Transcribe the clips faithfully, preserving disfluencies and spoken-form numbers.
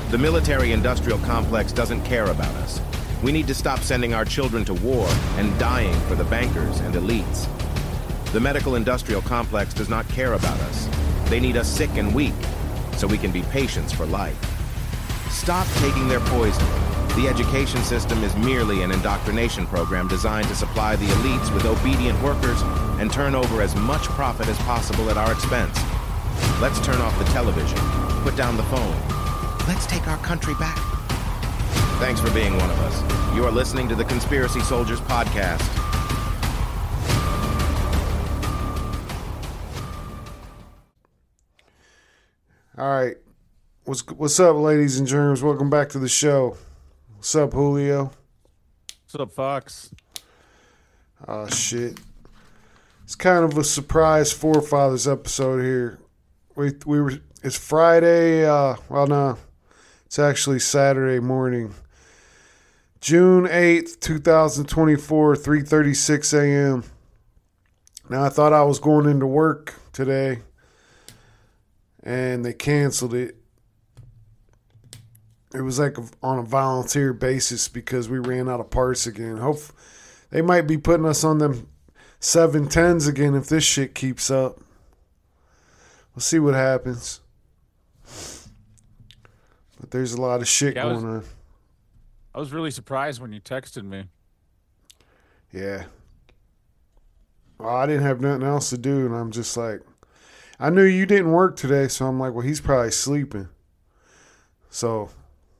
The military-industrial complex doesn't care about us. We need to stop sending our children to war and dying for the bankers and elites. The medical-industrial complex does not care about us. They need us sick and weak, so we can be patients for life. Stop taking their poison. The education system is merely an indoctrination program designed to supply the elites with obedient workers and turn over as much profit as possible at our expense. Let's turn off the television, put down the phone. Let's take our country back. Thanks for being one of us. You are listening to the Conspiracy Soldiers Podcast. All right. What's what's up, ladies and germs? Welcome back to the show. What's up, Julio? What's up, Fox? Oh, shit. It's kind of a surprise Forefathers episode here. We we were. It's Friday. Uh, well, no, it's actually Saturday morning, June eighth, two thousand twenty-four, three thirty-six a.m. Now, I thought I was going into work today, and they canceled it. It was like on a volunteer basis because we ran out of parts again. Hope they might be putting us on them seven tens again if this shit keeps up. We'll see what happens. But there's a lot of shit yeah, going was, on. I was really surprised when you texted me. Yeah. Well, I didn't have nothing else to do, and I'm just like, I knew you didn't work today, so I'm like, well, he's probably sleeping. So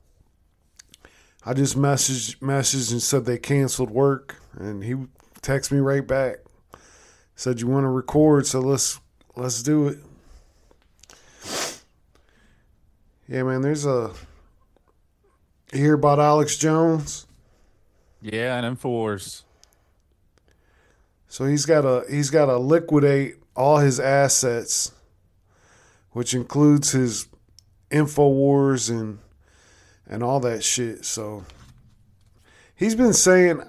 I just messaged, messaged and said they canceled work, and he texted me right back. Said, you want to record, so let's let's do it. Yeah, man, there's a... You hear about Alex Jones? Yeah, and InfoWars. So he's got to he's got to liquidate all his assets, which includes his InfoWars and and all that shit. So he's been saying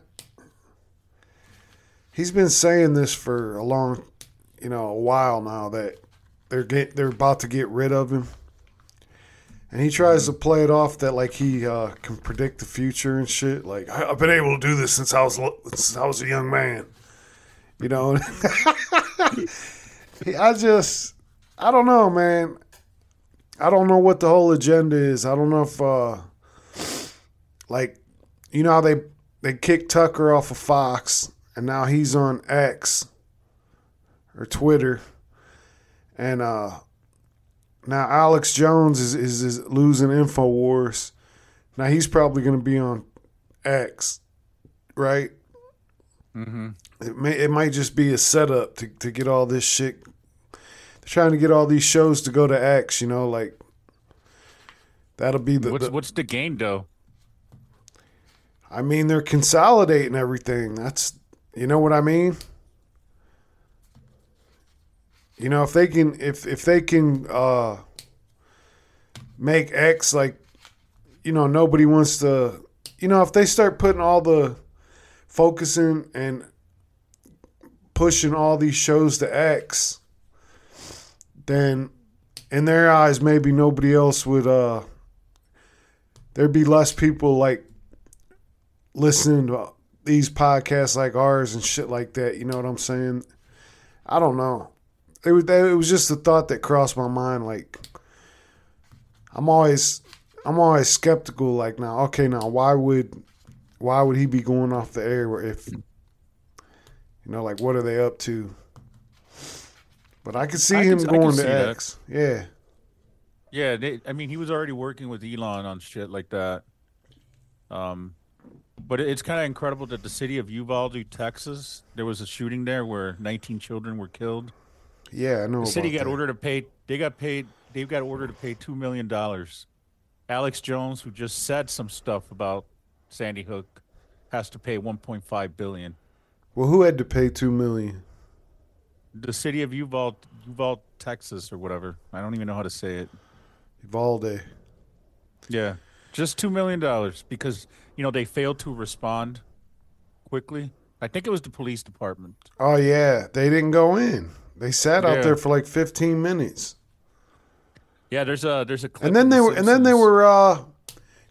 he's been saying this for a long, you know, a while now that they're get they're about to get rid of him. And he tries to play it off that like he uh, can predict the future and shit. Like, I've been able to do this since I was since I was a young man. You know, I just, I don't know, man. I don't know what the whole agenda is. I don't know if, uh, like, you know how they they kicked Tucker off of Fox, and now he's on X or Twitter, and uh, now Alex Jones is, is is losing InfoWars. Now he's probably going to be on X, right? Mm-hmm. It may it might just be a setup to, to get all this shit. They're trying to get all these shows to go to X, you know, like that'll be the. What's the, what's the game though? I mean, they're consolidating everything. That's, you know what I mean. You know, if they can, if if they can uh, make X like, you know, nobody wants to, you know, if they start putting all the focusing and pushing all these shows to X, then in their eyes, maybe nobody else would, uh, there'd be less people like listening to these podcasts like ours and shit like that. You know what I'm saying? I don't know. It was, it was just a thought that crossed my mind. Like, I'm always, I'm always skeptical. Like, now, okay, now why would, why would he be going off the air if, you know, like, what are they up to? But I could see I him can, going to to X. That. Yeah. Yeah, they, I mean, he was already working with Elon on shit like that. Um, but it's kind of incredible that the city of Uvalde, Texas, there was a shooting there where nineteen children were killed. Yeah, I know. The city about got that. ordered to pay. They got paid. They've got ordered to pay two million dollars. Alex Jones, who just said some stuff about Sandy Hook, has to pay one point five billion. Well, who had to pay two million? The city of Uvalde, Uvalde, Texas, or whatever. I don't even know how to say it. Uvalde. Yeah, just two million dollars because you know they failed to respond quickly. I think it was the police department. Oh yeah, they didn't go in. They sat Yeah. out there for like fifteen minutes. Yeah, there's a there's a clip And then in they The were and then they Simpsons. were uh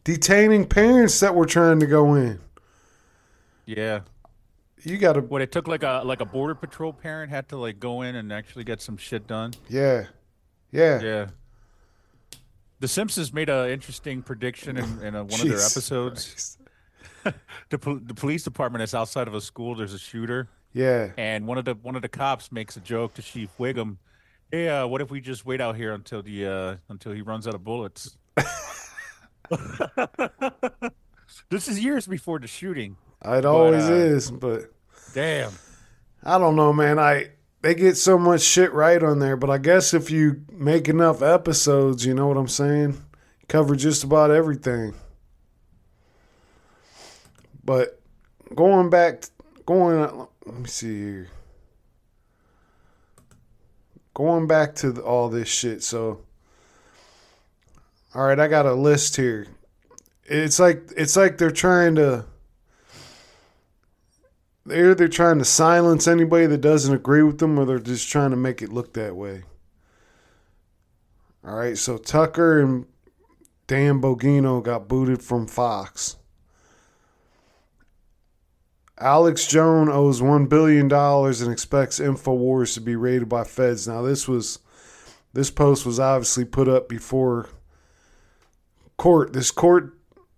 detaining parents that were trying to go in. Yeah. You got to. What it took like a like a border patrol parent had to like go in and actually get some shit done. Yeah. Yeah. Yeah. The Simpsons made an interesting prediction in, in a, one of their Jesus episodes. the, pol- the police department is outside of a school. There's a shooter. Yeah. And one of the one of the cops makes a joke to Chief Wiggum. Hey, uh, what if we just wait out here until the uh, until he runs out of bullets? This is years before the shooting. It always uh, is, but damn, I don't know, man. I they get so much shit right on there, but I guess if you make enough episodes, you know what I'm saying, cover just about everything. But going back, going, let me see here. Going back to the, all this shit, so all right, I got a list here. It's like it's like they're trying to they're they're trying to silence anybody that doesn't agree with them, or they're just trying to make it look that way. All right, so Tucker and Dan Bongino got booted from Fox. Alex Jones owes one billion dollars and expects InfoWars to be raided by feds. Now, this was this post was obviously put up before court. This court,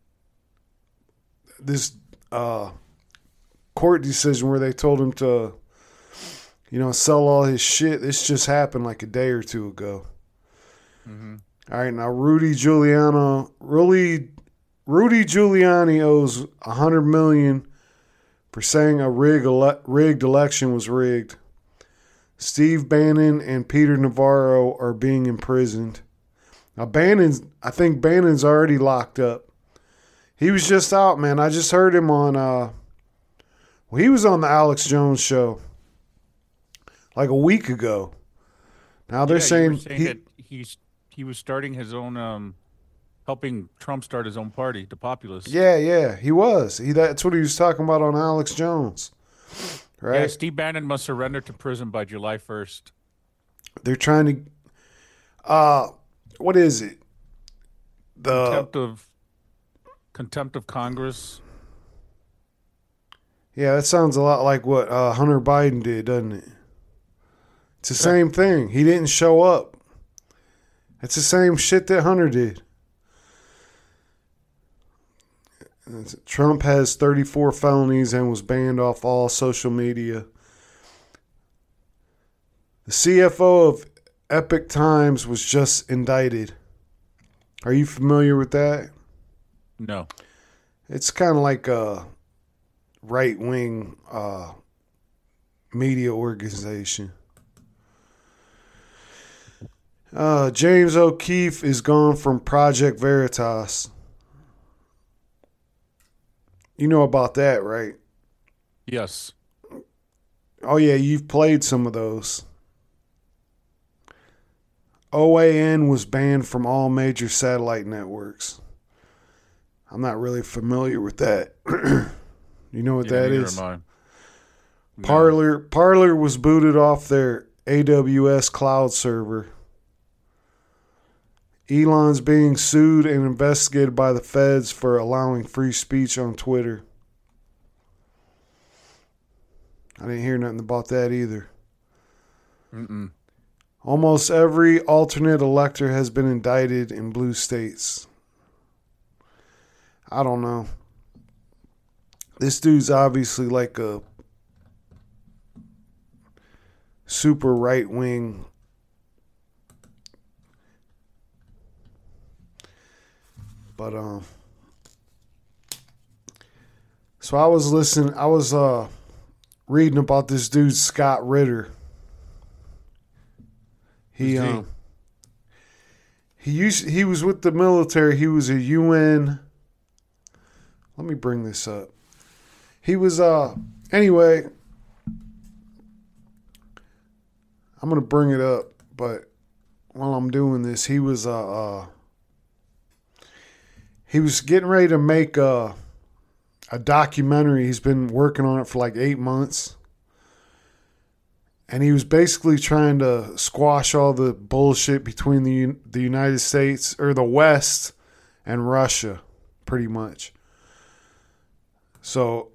this uh, court decision where they told him to, you know, sell all his shit. This just happened like a day or two ago. Mm-hmm. All right, now Rudy Giuliano, really, Rudy Giuliani owes a hundred million for saying a rig ele- rigged election was rigged. Steve Bannon and Peter Navarro are being imprisoned. Now Bannon's, I think Bannon's already locked up. He was just out, man. I just heard him on, uh, well, he was on the Alex Jones show like a week ago. Now they're yeah, saying, saying he, that he's he was starting his own, um, helping Trump start his own party, the Populists. Yeah, yeah, he was. He that's what he was talking about on Alex Jones, right? Yeah, Steve Bannon must surrender to prison by July first. They're trying to, uh, what is it? The Contempt of contempt of Congress. Yeah, that sounds a lot like what uh, Hunter Biden did, doesn't it? It's the same thing. He didn't show up. It's the same shit that Hunter did. Trump has thirty-four felonies and was banned off all social media. The C F O of Epic Times was just indicted. Are you familiar with that? No. It's kind of like a right-wing uh, media organization. Uh, James O'Keefe is gone from Project Veritas. You know about that, right? Yes. Oh, yeah, you've played some of those. O A N was banned from all major satellite networks. I'm not really familiar with that. You know what Yeah, that neither is? am I. No. Parler, Parler was booted off their A W S cloud server. Elon's being sued and investigated by the feds for allowing free speech on Twitter. I didn't hear nothing about that either. Mm-mm. Almost every alternate elector has been indicted in blue states. I don't know. This dude's obviously like a super right-wing. But, um, so I was listening, I was, uh, reading about this dude, Scott Ritter. He, Who's he? um, he used, he was with the military. He was a U N. Let me bring this up. He was, uh, anyway, I'm going to bring it up, but while I'm doing this, he was, uh, uh, he was getting ready to make a, a documentary. He's been working on it for like eight months. And he was basically trying to squash all the bullshit between the the United States, or the West, and Russia, pretty much. So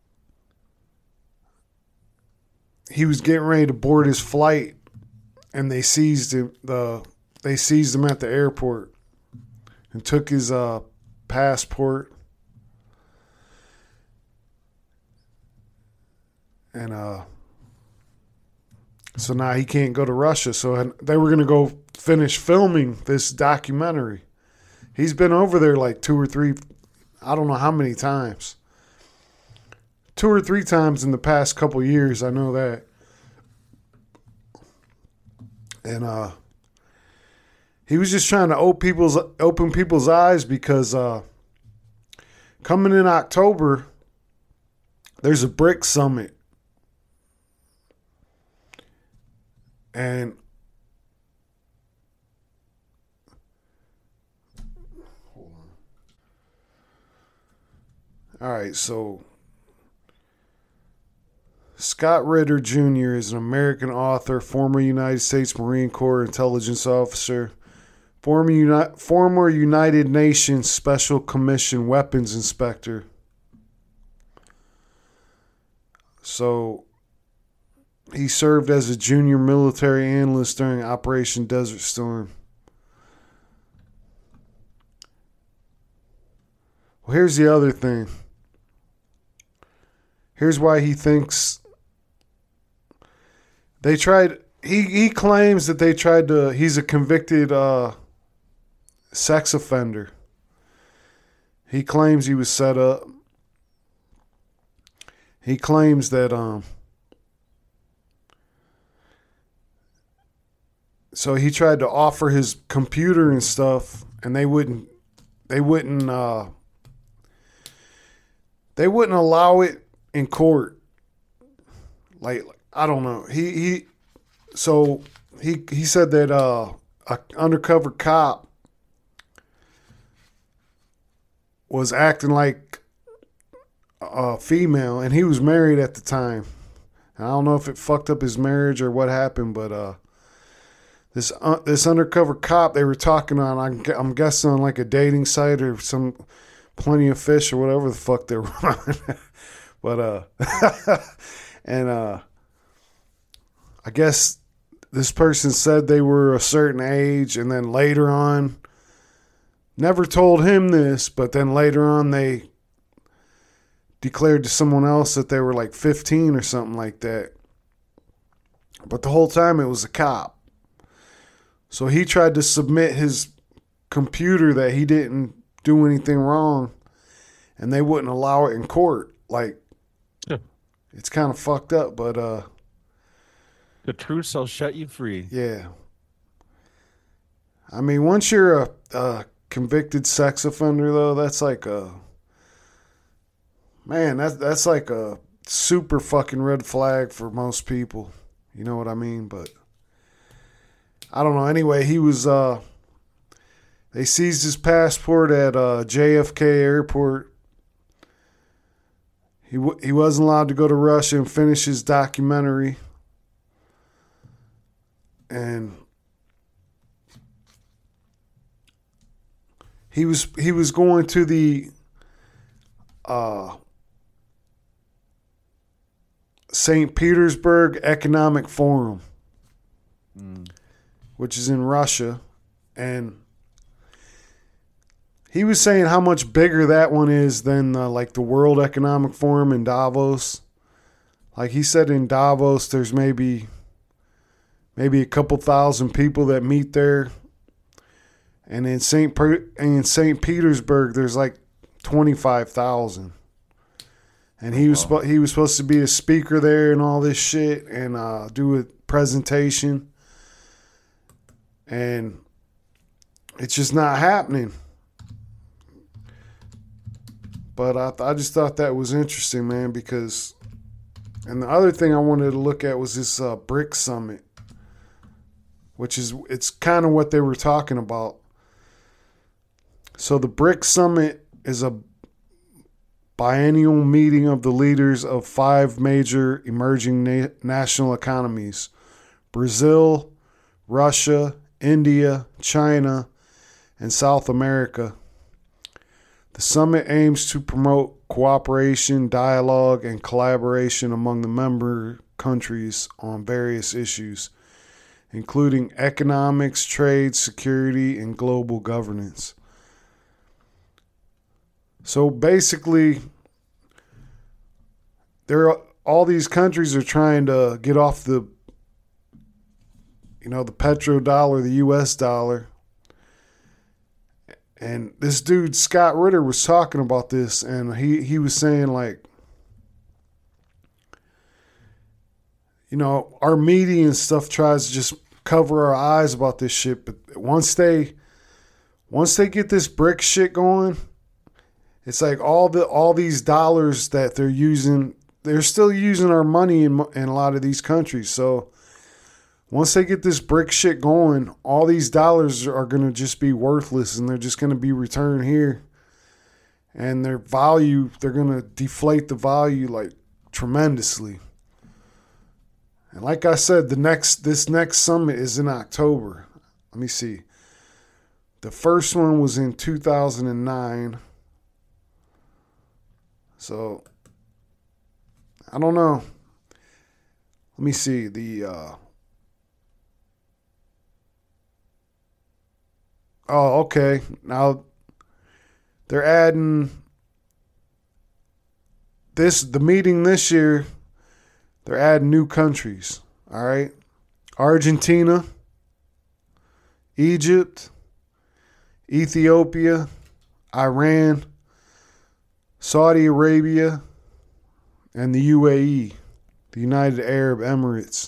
he was getting ready to board his flight, and they seized him. The they seized him at the airport and took his uh, passport. And uh, so now he can't go to Russia. So they were going to go finish filming this documentary. He's been over there like two or three, I don't know how many times. Two or three times in the past couple of years, I know that. And uh, he was just trying to open people's, open people's eyes because uh, coming in October, there's a BRICS summit. And hold on. All right, so Scott Ritter Junior is an American author, former United States Marine Corps intelligence officer, former, Uni- former United Nations Special Commission weapons inspector. So he served as a junior military analyst during Operation Desert Storm. Well, here's the other thing. Here's why he thinks they tried. He, he claims that they tried to. He's a convicted uh, sex offender. He claims he was set up. He claims that um. So he tried to offer his computer and stuff, and they wouldn't. They wouldn't. Uh, they wouldn't allow it in court. Like I don't know. He he. So he he said that uh, a undercover cop was acting like a female, and he was married at the time. I don't know if it fucked up his marriage or what happened, but uh. This uh, this undercover cop they were talking on, I'm, I'm guessing on like a dating site or some Plenty of Fish or whatever the fuck they were on. But, uh, and uh, I guess this person said they were a certain age, and then later on, never told him this, but then later on they declared to someone else that they were like fifteen or something like that. But the whole time it was a cop. So he tried to submit his computer that he didn't do anything wrong, and they wouldn't allow it in court. Like, yeah. It's kind of fucked up, but uh, the truth shall set you free. Yeah. I mean, once you're a, a convicted sex offender, though, that's like a man. That's that's like a super fucking red flag for most people. You know what I mean? But I don't know. Anyway, he was, uh, they seized his passport at uh, J F K Airport. He w- he wasn't allowed to go to Russia and finish his documentary. And he was he was going to the uh, Saint Petersburg Economic Forum. Mm. Which is in Russia, and he was saying how much bigger that one is than uh, like the World Economic Forum in Davos. Like he said, in Davos, there's maybe maybe a couple thousand people that meet there, and in Saint per- in Saint Petersburg, there's like twenty-five thousand. And he was wow. he was supposed to be a speaker there and all this shit, and uh, do a presentation. And it's just not happening. But I, I just thought that was interesting, man, because... And the other thing I wanted to look at was this uh, BRICS Summit, which is, it's kind of what they were talking about. So the BRICS Summit is a biennial meeting of the leaders of five major emerging na- national economies: Brazil, Russia, India, China, and South America. The summit aims to promote cooperation, dialogue, and collaboration among the member countries on various issues, including economics, trade, security, and global governance. So basically, there all these countries are trying to get off the, you know, the petrodollar, the U S dollar. And this dude, Scott Ritter, was talking about this, and he, he was saying, like, you know, our media and stuff tries to just cover our eyes about this shit. But once they once they get this brick shit going, it's like all the all these dollars that they're using, they're still using our money in, in a lot of these countries. So once they get this brick shit going, all these dollars are going to just be worthless, and they're just going to be returned here. And their value, they're going to deflate the value like tremendously. And like I said, the next this next summit is in October. Let me see. The first one was in two thousand nine. So I don't know. Let me see the uh Oh, okay. Now they're adding this the meeting this year. They're adding new countries. All right, Argentina, Egypt, Ethiopia, Iran, Saudi Arabia, and the U A E, the United Arab Emirates.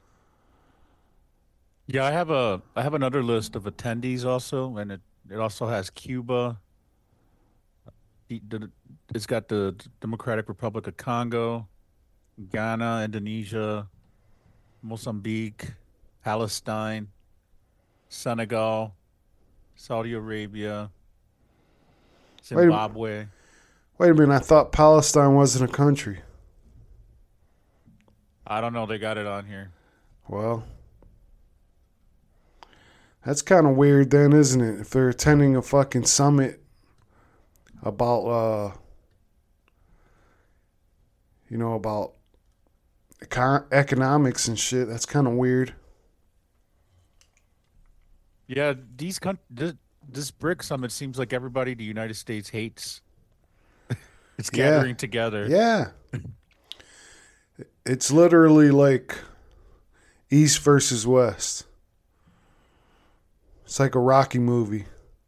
Yeah, I have a I have another list of attendees also, and it, it also has Cuba. The- the- It's got the Democratic Republic of Congo, Ghana, Indonesia, Mozambique, Palestine, Senegal, Saudi Arabia, Wait a- Zimbabwe. Wait a minute, I thought Palestine wasn't a country. I don't know, they got it on here. Well, that's kind of weird then, isn't it? If they're attending a fucking summit about, uh, you know, about econ- economics and shit, that's kind of weird. Yeah, these coun- this, this BRIC summit seems like everybody the United States hates. It's Yeah. gathering together. Yeah. It's literally like East versus West. It's like a Rocky movie.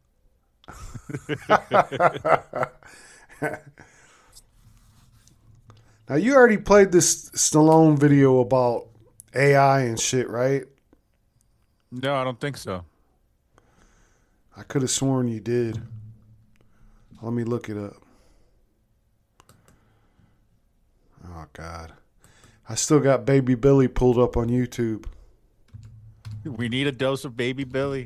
Now, you already played this Stallone video about A I and shit, right? No, I don't think so. I could have sworn you did. Let me look it up. Oh, God. I still got Baby Billy pulled up on YouTube. We need a dose of Baby Billy.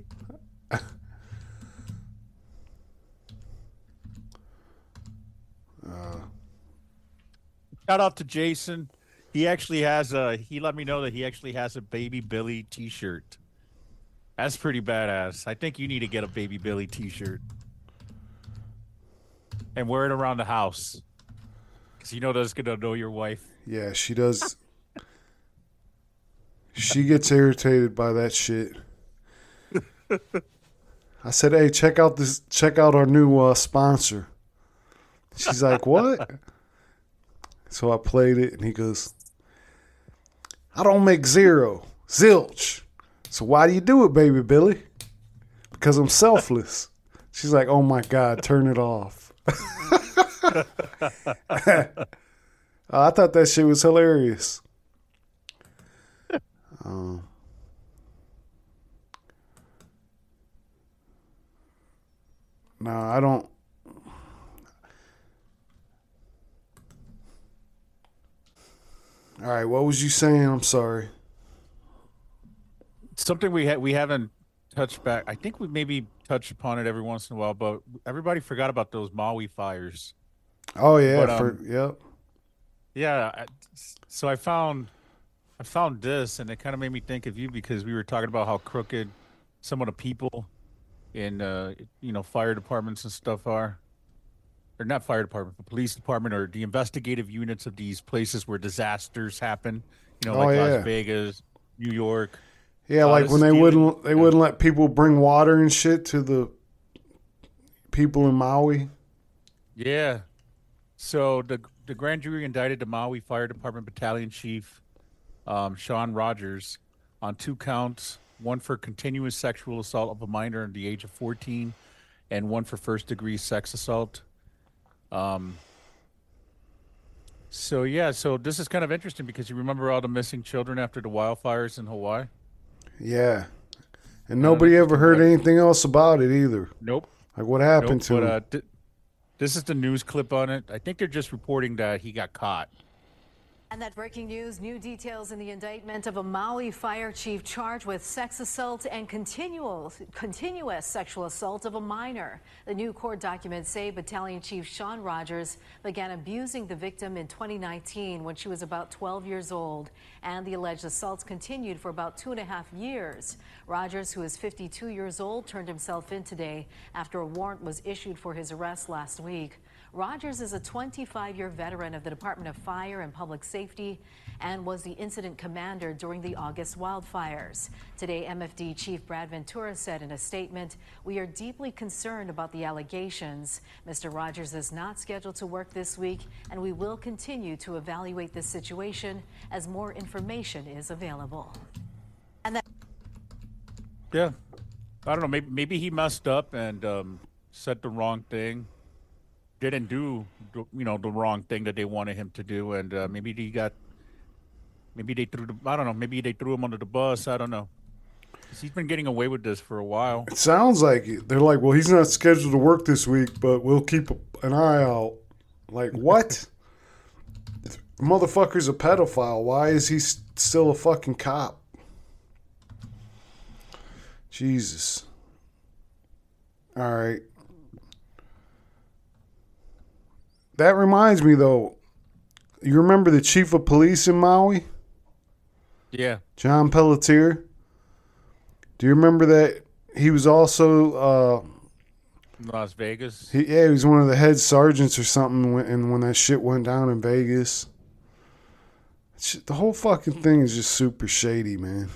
Shout out to Jason. He actually has a. He let me know that he actually has a Baby Billy T-shirt. That's pretty badass. I think you need to get a Baby Billy T-shirt and wear it around the house, because you know that's gonna annoy your wife. Yeah, she does. She gets irritated by that shit. I said, "Hey, check out this. Check out our new uh, sponsor." She's like, "What?" So I played it, and he goes, "I don't make zero, zilch. So why do you do it, Baby Billy?" "Because I'm selfless." She's like, "Oh my God, turn it off." I thought that shit was hilarious. Um, no, I don't. All right, what was you saying? I'm sorry. Something we ha- we haven't touched back. I think we maybe touched upon it every once in a while, but everybody forgot about those Maui fires. Oh yeah, But, for um, yep. Yeah, I- so I found I found this, and it kind of made me think of you, because we were talking about how crooked some of the people in uh, you know fire departments and stuff are. or not fire department, but police department, or the investigative units of these places where disasters happen. You know, Oh, like yeah. Las Vegas, New York. Yeah, Uh, like this when is they dealing- wouldn't they yeah. wouldn't let people bring water and shit to the people in Maui. Yeah. So the the grand jury indicted the Maui Fire Department Battalion Chief, um, Sean Rogers, on two counts: one for continuous sexual assault of a minor under the age of fourteen, and one for first degree sex assault. Um. So yeah, so this is kind of interesting because you remember all the missing children after the wildfires in Hawaii? Yeah, and nobody ever heard anything else about it either. Nope. Like what happened Nope, to but, him? uh, th- this is the news clip on it. I think they're just reporting that he got caught. And that breaking news, new details in the indictment of a Maui fire chief charged with sex assault and continual, continuous sexual assault of a minor. The new court documents say Battalion Chief Sean Rogers began abusing the victim in twenty nineteen when she was about twelve years old, and the alleged assaults continued for about two and a half years. Rogers, who is fifty-two years old, turned himself in today after a warrant was issued for his arrest last week. Rogers is a twenty-five-year veteran of the Department of Fire and Public Safety and was the incident commander during the August wildfires. Today, M F D Chief Brad Ventura said in a statement, "We are deeply concerned about the allegations. Mister Rogers is not scheduled to work this week, and we will continue to evaluate this situation as more information is available." And that Yeah. I don't know. Maybe maybe he messed up and um, said the wrong thing. Didn't do, the- you know, the wrong thing that they wanted him to do, and uh, maybe he got, maybe they threw the, I don't know, maybe they threw him under the bus. I don't know. 'Cause he's been getting away with this for a while. It sounds like it. They're like, well, he's not scheduled to work this week, but we'll keep an eye out. Like, what? The motherfucker's a pedophile. Why is he s- still a fucking cop? Jesus. All right. That reminds me, though. You remember the chief of police in Maui? Yeah. John Pelletier? Do you remember that he was also... Uh, Las Vegas. He, yeah, he was one of the head sergeants or something when, and when that shit went down in Vegas. Shit, the whole fucking thing is just super shady, man.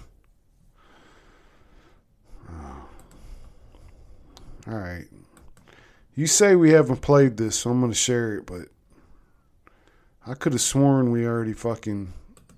Oh. All right. You say we haven't played this, so I'm going to share it, but I could have sworn we already fucking...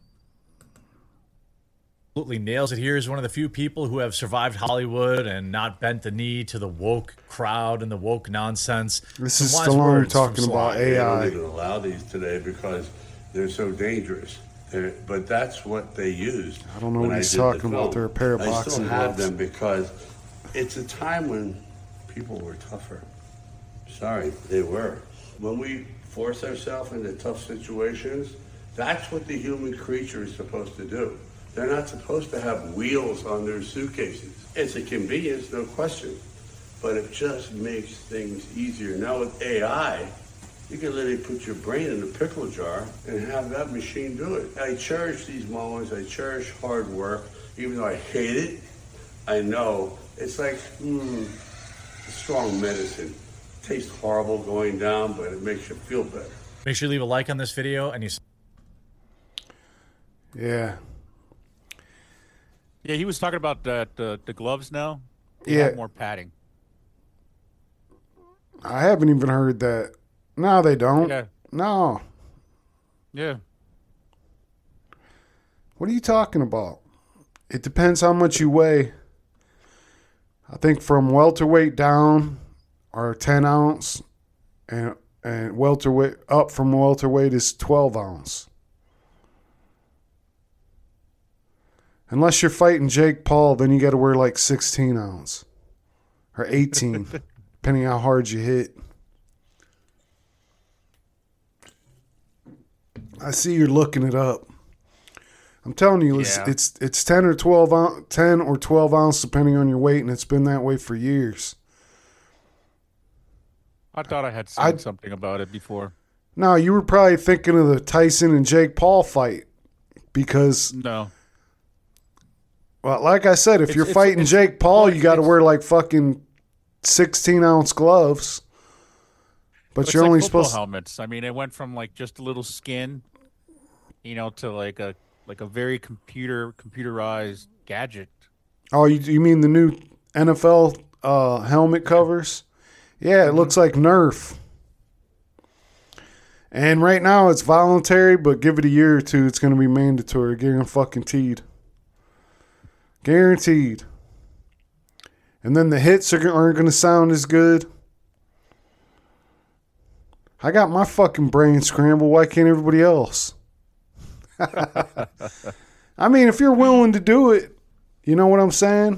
Absolutely nails it here. Is one of the few people who have survived Hollywood and not bent the knee to the woke crowd and the woke nonsense. This Some is wise Stallone words from talking about Sly. A They I. don't even allow these today because they're so dangerous. They're, but that's what they used. I don't know when what he's did the talking about. film. They're a pair of I boxing still have gloves. them because it's a time when people were tougher. Sorry, they were. When we force ourselves into tough situations, that's what the human creature is supposed to do. They're not supposed to have wheels on their suitcases. It's a convenience, no question, but it just makes things easier. Now with A I, you can literally put your brain in a pickle jar and have that machine do it. I cherish these moments. I cherish hard work, even though I hate it. I know it's like mm, strong medicine. It tastes horrible going down, but it makes you feel better. Make sure you leave a like on this video and you. Yeah. Yeah, he was talking about that uh, the gloves now. They Yeah. have more padding. I haven't even heard that. No, they don't. Yeah. No. Yeah. What are you talking about? It depends how much you weigh. I think from welterweight down are ten ounce, and and welterweight up from welterweight is twelve ounce. Unless you're fighting Jake Paul, then you got to wear like sixteen ounce or eighteen, depending how hard you hit. I see you're looking it up. I'm telling you, it's Yeah. it's, it's ten or twelve ounce, ten or twelve ounce, depending on your weight, and it's been that way for years. I thought I had seen I- something about it before. No, you were probably thinking of the Tyson and Jake Paul fight because, No. well, like I said, if It's- you're it's- fighting it's- Jake Paul, well, you got to it's- wear like fucking sixteen ounce gloves But It's you're like only football supposed. helmets. I mean, it went from like just a little skin, you know, to like a like a very computer computerized gadget. Oh, you, you mean the new N F L uh, helmet covers? Yeah, it Mm-hmm. looks like Nerf. And right now it's voluntary, but give it a year or two, it's going to be mandatory. Guaranteed. Guaranteed. And then the hits are, aren't going to sound as good. I got my fucking brain scrambled. Why can't everybody else? I mean, if you're willing to do it, you know what I'm saying?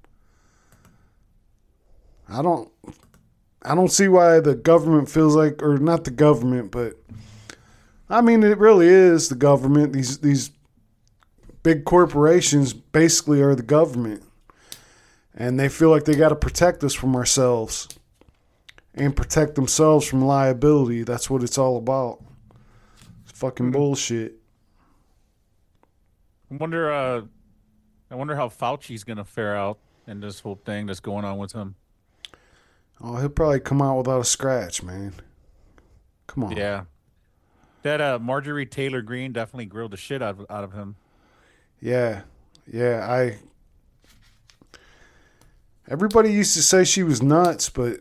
I don't I don't see why the government feels like, or not the government, but I mean, it really is the government. These these big corporations basically are the government. And they feel like they got to protect us from ourselves and protect themselves from liability. That's what it's all about. It's fucking bullshit. I wonder. Uh, I wonder how Fauci's gonna fare out in this whole thing that's going on with him. Oh, he'll probably come out without a scratch, man. Come on. Yeah, that uh, Marjorie Taylor Greene definitely grilled the shit out of, out of him. Yeah. Yeah, I... Everybody used to say she was nuts, but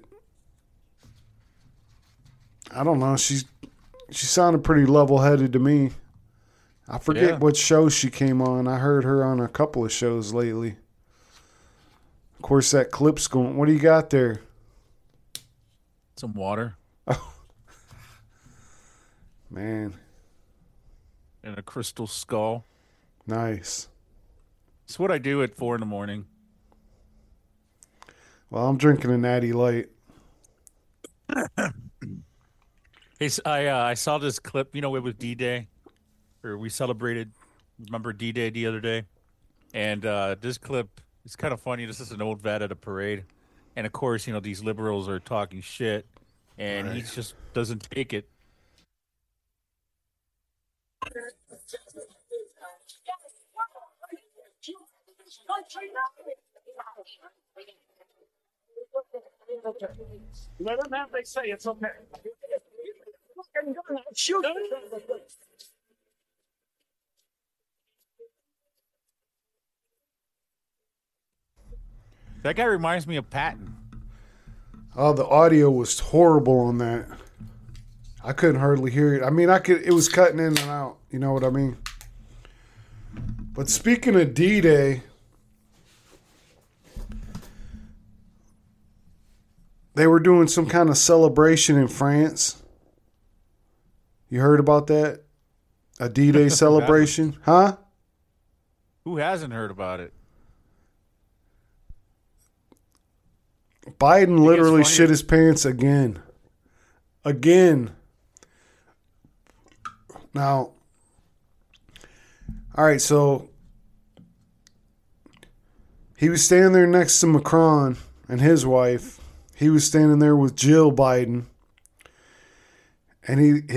I don't know. She's she sounded pretty level-headed to me. I forget Yeah. what show she came on. I heard her on a couple of shows lately. Of course, that clip's going... What do you got there? Some water Man, and a crystal skull. nice. It's what I do at four in the morning. Well, I'm drinking a Natty Light. Hey, s- I uh, I saw this clip. You know, it was D-Day, or we celebrated. Remember D-Day the other day, and uh, this clip is kind of funny. This is an old vet at a parade, and of course, you know, these liberals are talking shit, and he just doesn't take it. Let them have they say it's okay. Shoot. That guy reminds me of Patton. Oh, the audio was horrible on that. I couldn't hardly hear it. I mean, I could. It was cutting in and out. You know what I mean? But speaking of D-Day, they were doing some kind of celebration in France. You heard about that? A D-Day celebration? Huh? Who hasn't heard about it? Biden it's literally funny? shit his pants again. Again. Now, all right, so he was standing there next to Macron and his wife. He was standing there with Jill Biden. And he he,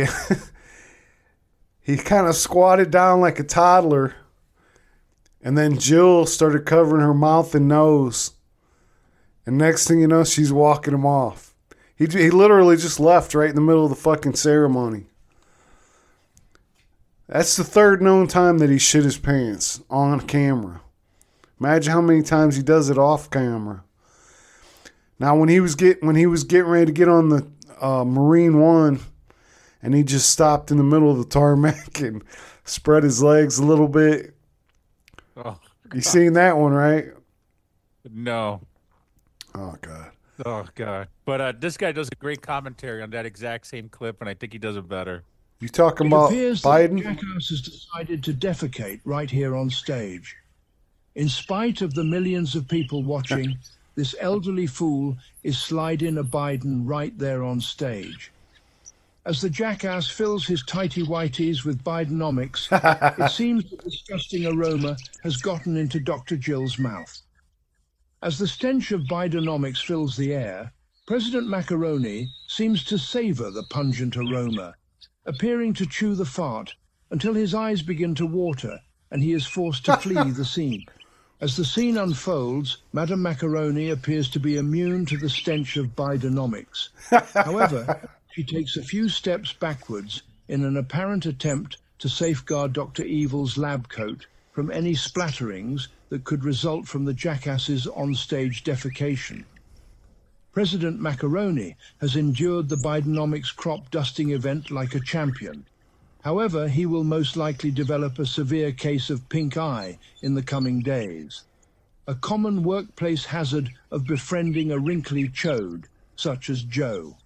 he kind of squatted down like a toddler. And then Jill started covering her mouth and nose. And next thing you know, she's walking him off. He he literally just left right in the middle of the fucking ceremony. That's the third known time that he shit his pants on camera. Imagine how many times he does it off camera. Now, when he was get when he was getting ready to get on the uh, Marine One, and he just stopped in the middle of the tarmac and spread his legs a little bit. Oh, You seen that one, right? no. Oh God. Oh, God. But uh, this guy does a great commentary on that exact same clip, and I think he does it better. You talking It about appears that Biden? Jackass has decided to defecate right here on stage. In spite of the millions of people watching, this elderly fool is sliding a Biden right there on stage. As the jackass fills his tighty-whities with Bidenomics, it seems the disgusting aroma has gotten into Doctor Jill's mouth. As the stench of Bidenomics fills the air, President Macaroni seems to savor the pungent aroma, appearing to chew the fart until his eyes begin to water and he is forced to flee the scene. As the scene unfolds, Madame Macaroni appears to be immune to the stench of Bidenomics. However, she takes a few steps backwards in an apparent attempt to safeguard Doctor Evil's lab coat from any splatterings that could result from the jackass's on-stage defecation. President Macaroni has endured the Bidenomics crop dusting event like a champion. However, he will most likely develop a severe case of pink eye in the coming days, a common workplace hazard of befriending a wrinkly chode, such as Joe.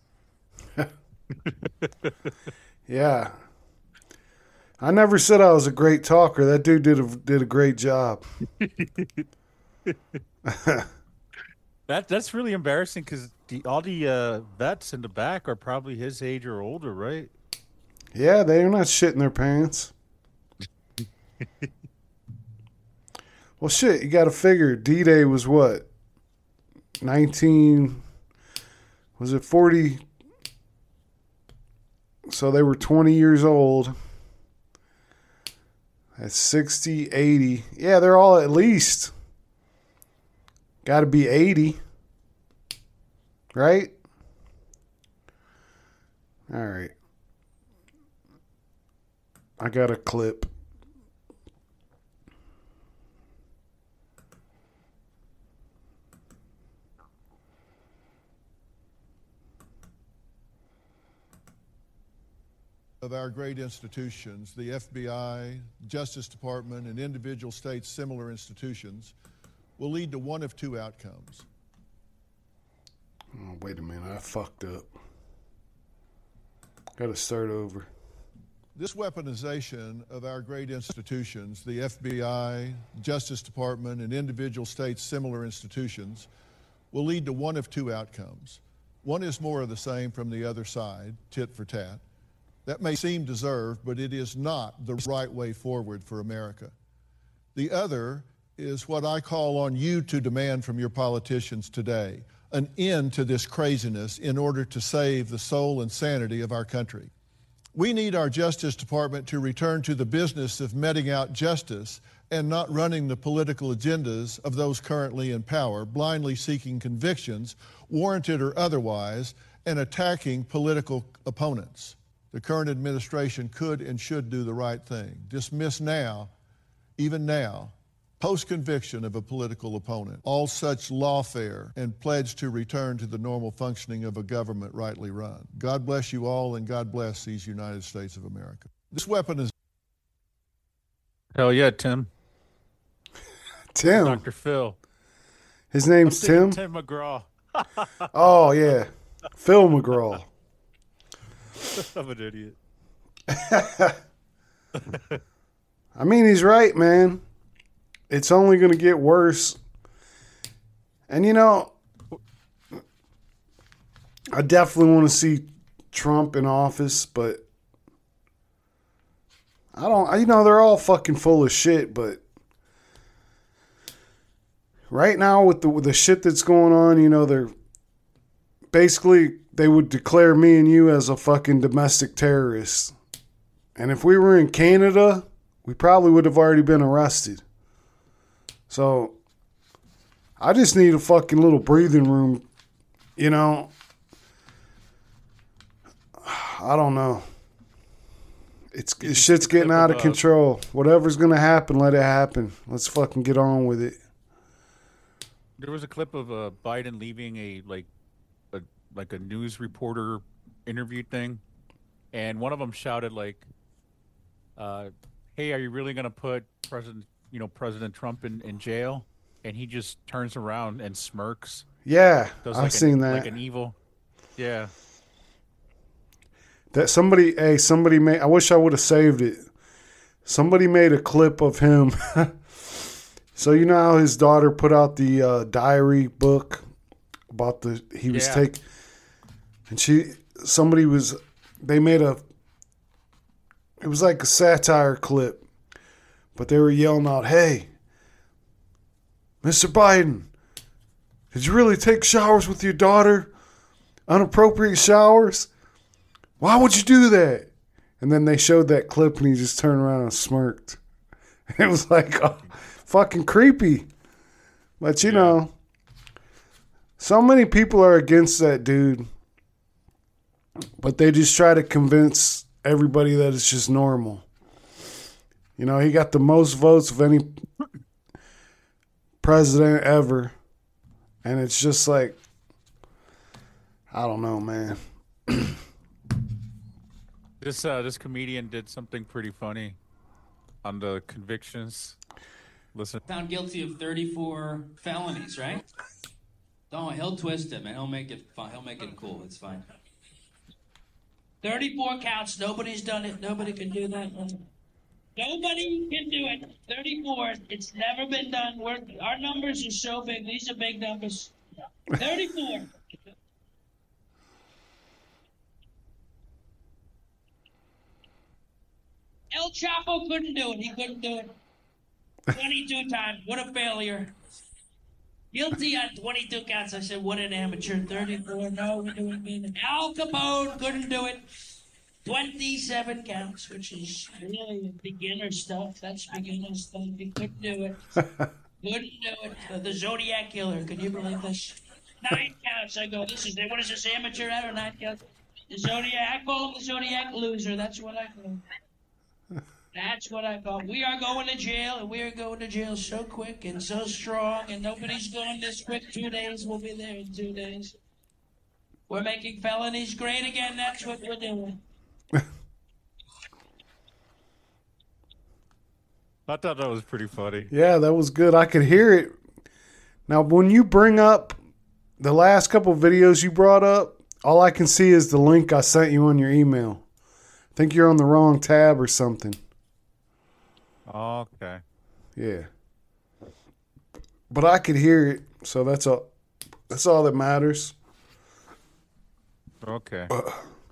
Yeah. I never said I was a great talker. That dude did a, did a great job. That that's really embarrassing because the, all the uh, vets in the back are probably his age or older, right? Yeah, they're not shitting their pants. Well, shit, you got to figure D-Day was what? nineteen, was it forty? So they were twenty years old. That's sixty, eighty. Yeah, they're all at least. Got to be eighty. Right? All right. I got a clip. Of our great institutions, the F B I, Justice Department, and individual states' similar institutions, will lead to one of two outcomes. Oh, wait a minute, I fucked up. Got to start over. This weaponization of our great institutions, the F B I, Justice Department, and individual states' similar institutions, will lead to one of two outcomes. One is more of the same from the other side, tit for tat. That may seem deserved, but it is not the right way forward for America. The other is what I call on you to demand from your politicians today, an end to this craziness in order to save the soul and sanity of our country. We need our Justice Department to return to the business of meting out justice and not running the political agendas of those currently in power, blindly seeking convictions, warranted or otherwise, and attacking political opponents. The current administration could and should do the right thing. Dismiss now, even now, post-conviction of a political opponent, all such lawfare, and pledge to return to the normal functioning of a government rightly run. God bless you all, and God bless these United States of America. This weapon is... Hell yeah, Tim. Tim. Doctor Phil. His name's Tim? Tim McGraw. Oh, yeah. Phil McGraw. I'm an idiot. I mean, he's right, man. It's only going to get worse. And, you know, I definitely want to see Trump in office, but I don't, you know, they're all fucking full of shit, but right now with the, with the shit that's going on, you know, they're basically, they would declare me and you as a fucking domestic terrorist. And if we were in Canada, we probably would have already been arrested. So, I just need a fucking little breathing room, you know. I don't know. It's, it's shit's getting out of control. Whatever's going to happen, let it happen. Let's fucking get on with it. There was a clip of uh, Biden leaving a, like, a, like a news reporter interview thing, and one of them shouted, like, uh, hey, are you really going to put President, you know, President Trump in, in jail? And he just turns around and smirks. Yeah, Does I've like seen an, that. Like an evil. Yeah. That somebody, hey, somebody made, I wish I would have saved it. Somebody made a clip of him. So you know how his daughter put out the uh, diary book about the, he was Yeah. taking, and she, somebody was, they made a, it was like a satire clip, but they were yelling out, hey, Mister Biden, did you really take showers with your daughter? Unappropriate showers? Why would you do that? And then they showed that clip and he just turned around and smirked. It was like oh, fucking creepy. But you Yeah. know, so many people are against that dude. but they just try to convince everybody that it's just normal. You know, he got the most votes of any president ever. And it's just like, I don't know, man. This uh, this comedian did something pretty funny on the convictions. Listen. Found guilty of thirty-four felonies, right? Oh, he'll twist it, man. He'll make it fun. He'll make it cool. It's fine. thirty-four counts. Nobody's done it. Nobody can do that. Nobody can do it. thirty-four. It's never been done. We're, our numbers are so big. These are big numbers. thirty-four. El Chapo couldn't do it. He couldn't do it. twenty-two times. What a failure. Guilty on twenty-two counts. I said, what an amateur. thirty-four. No, we're doing it. Al Capone couldn't do it. twenty-seven counts, which is really beginner stuff. That's beginner stuff. He couldn't do it. Couldn't do it. Uh, the Zodiac Killer. Can you believe this? Nine counts. I go, this is, what is this, amateur hour? Nine counts. The Zodiac, I call him the Zodiac Loser. That's what I call him. That's what I call him. We are going to jail, and we are going to jail so quick and so strong, and nobody's going this quick. Two days, we'll be there in two days. We're making felonies great again. That's what we're doing. I thought that was pretty funny. Yeah, that was good. I could hear it. Now, when you bring up the last couple videos you brought up, all I can see is the link I sent you on your email. I think you're on the wrong tab or something. Okay. Yeah. But I could hear it, so that's all. That's all that matters. Okay. Uh,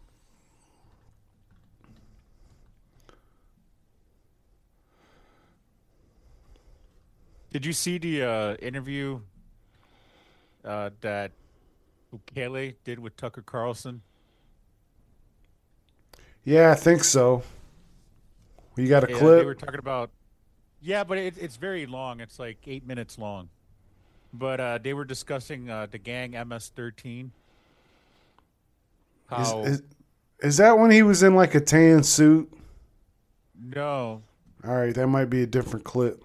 Did you see the uh, interview uh, that Bukele did with Tucker Carlson? Yeah, I think so. You got a yeah, clip? They were talking about, yeah, but it, it's very long. It's like eight minutes long. But uh, they were discussing uh, the gang M S thirteen. How Is, is, is that when he was in like a tan suit? no, All right, that might be a different clip.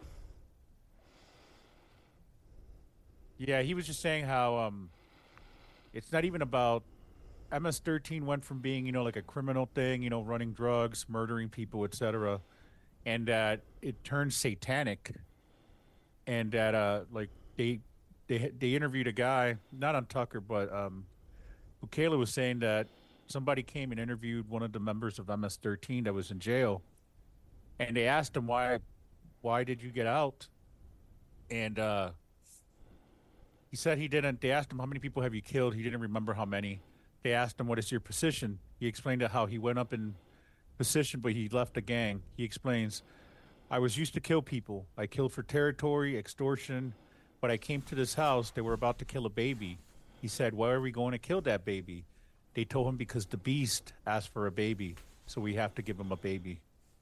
yeah, he was just saying how um, it's not even about M S thirteen went from being, you know, like a criminal thing, you know, running drugs, murdering people, et cetera, and that it turned satanic, and that uh, like they they they interviewed a guy, not on Tucker, but um, Bukele was saying that somebody came and interviewed one of the members of M S thirteen that was in jail, and they asked him why why did you get out, and uh, he said he didn't. They asked him how many people have you killed. He didn't remember how many. They asked him, what is your position? He explained how he went up in position, but he left the gang. He explains, I was used to kill people. I killed for territory, extortion, but I came to this house. They were about to kill a baby. He said, why are we going to kill that baby? They told him because the beast asked for a baby, so we have to give him a baby.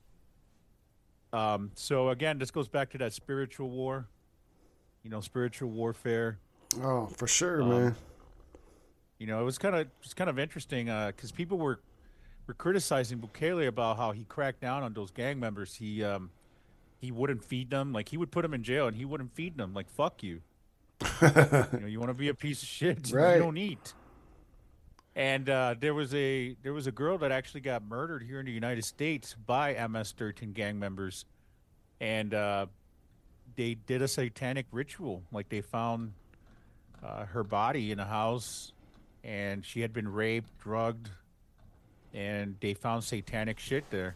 Um, so again, this goes back to that spiritual war, you know, spiritual warfare. Oh, for sure, Um, man. You know, it was kind of it's kind of interesting because people were were criticizing Bukele about how he cracked down on those gang members. He um, he wouldn't feed them. Like, he would put them in jail and he wouldn't feed them. Like, fuck you. You know, you want to be a piece of shit, Right. you don't eat. And uh, there was a there was a girl that actually got murdered here in the United States by M S thirteen gang members, and uh, they did a satanic ritual. Like, they found uh, her body in a house, and she had been raped, drugged, and they found satanic shit there.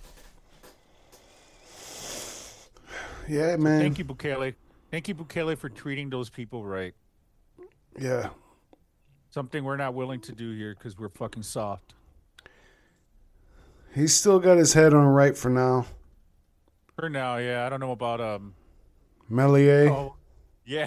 Yeah, man. Thank you, Bukele. Thank you, Bukele, for treating those people right. Yeah. Something we're not willing to do here because we're fucking soft. He's still got his head on right for now. For now, yeah. I don't know about um. Melier. Oh, yeah.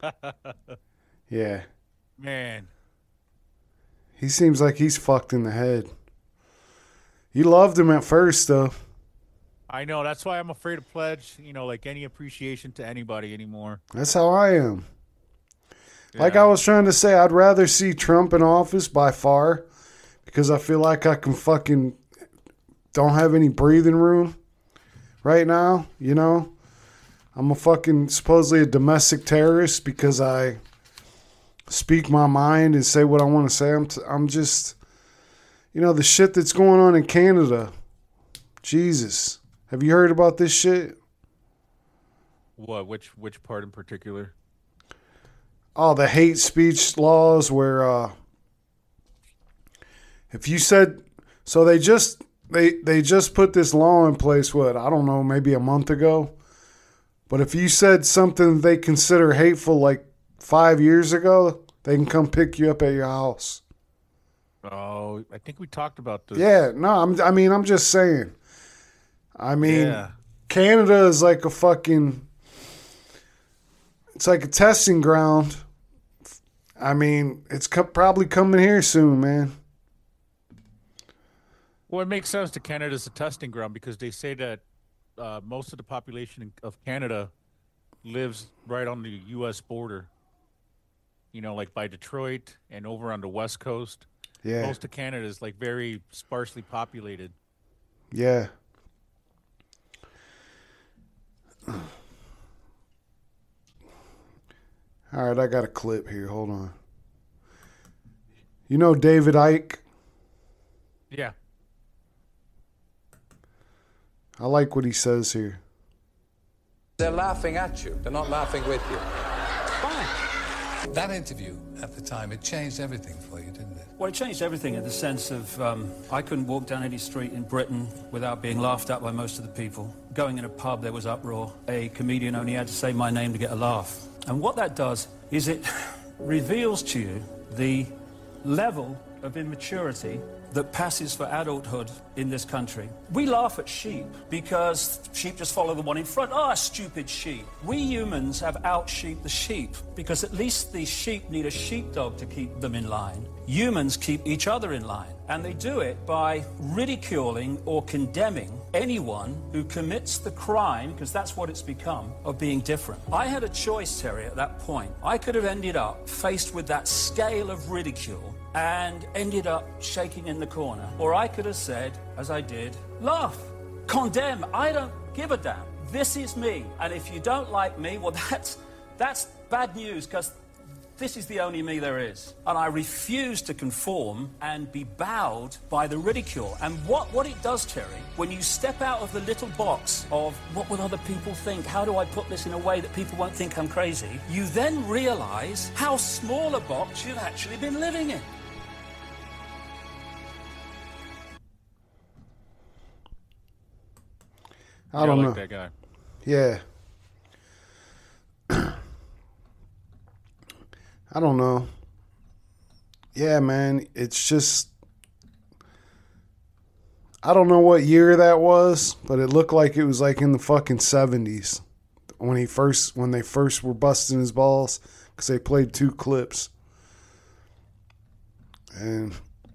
Yeah. Man. He seems like he's fucked in the head. You loved him at first, though. I know. That's why I'm afraid to pledge, you know, like any appreciation to anybody anymore. That's how I am. Like Yeah. I was trying to say, I'd rather see Trump in office by far because I feel like I can fucking don't have any breathing room right now, you know? I'm a fucking supposedly a domestic terrorist because I speak my mind and say what I want to say. I'm t- I'm just, you know, the shit that's going on in Canada. Jesus. Have you heard about this shit? What? Which which part in particular? Oh, the hate speech laws where uh, if you said, so they just they they just put this law in place, what, I don't know, maybe a month ago. But if you said something they consider hateful like five years ago, they can come pick you up at your house. Oh, I think we talked about this. Yeah, no, I'm, I mean, I'm just saying. I mean, Yeah. Canada is like a fucking, it's like a testing ground. I mean, it's co- probably coming here soon, man. Well, it makes sense to Canada as a testing ground because they say that uh, most of the population of Canada lives right on the U S border. You know, like by Detroit and over on the West Coast. Yeah. Most of Canada is like very sparsely populated. Yeah. All right, I got a clip here. Hold on. You know David Icke? Yeah. I like what he says here. They're laughing at you. They're not laughing with you. Fine. That interview at the time, it changed everything for you, didn't it? Well, it changed everything in the sense of um, I couldn't walk down any street in Britain without being laughed at by most of the people. Going in a pub, there was uproar. A comedian only had to say my name to get a laugh. And what that does is it reveals to you the level of immaturity that passes for adulthood in this country. We laugh at sheep because sheep just follow the one in front. Ah, oh, stupid sheep. We humans have out-sheeped the sheep because at least the sheep need a sheepdog to keep them in line. Humans keep each other in line, and they do it by ridiculing or condemning anyone who commits the crime, because that's what it's become, of being different. I had a choice, Terry, at that point. I could have ended up faced with that scale of ridicule and ended up shaking in the corner. Or I could have said, as I did, laugh, condemn, I don't give a damn. This is me. And if you don't like me, well, that's, that's bad news, because this is the only me there is. And I refuse to conform and be bowed by the ridicule. And what, what it does, Terry, when you step out of the little box of what will other people think, how do I put this in a way that people won't think I'm crazy, you then realize how small a box you've actually been living in. I don't yeah, I know. like that guy. Yeah. I don't know. Yeah, man, it's just, I don't know what year that was, but it looked like it was like in the fucking seventies when he first, when they first were busting his balls because they played two clips. And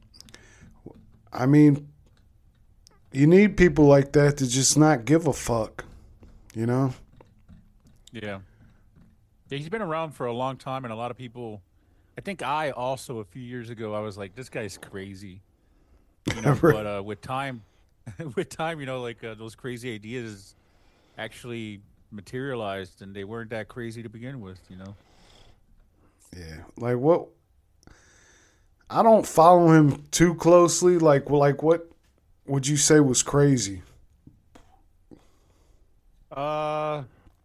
I mean, you need people like that to just not give a fuck, you know? Yeah. Yeah, he's been around for a long time, and a lot of people. I think I also a few years ago I was like, this guy's crazy, you know. But uh, with time, with time, you know, like uh, those crazy ideas actually materialized, and they weren't that crazy to begin with, you know. Yeah, like what? I don't follow him too closely. Like, like what would you say was crazy? Uh.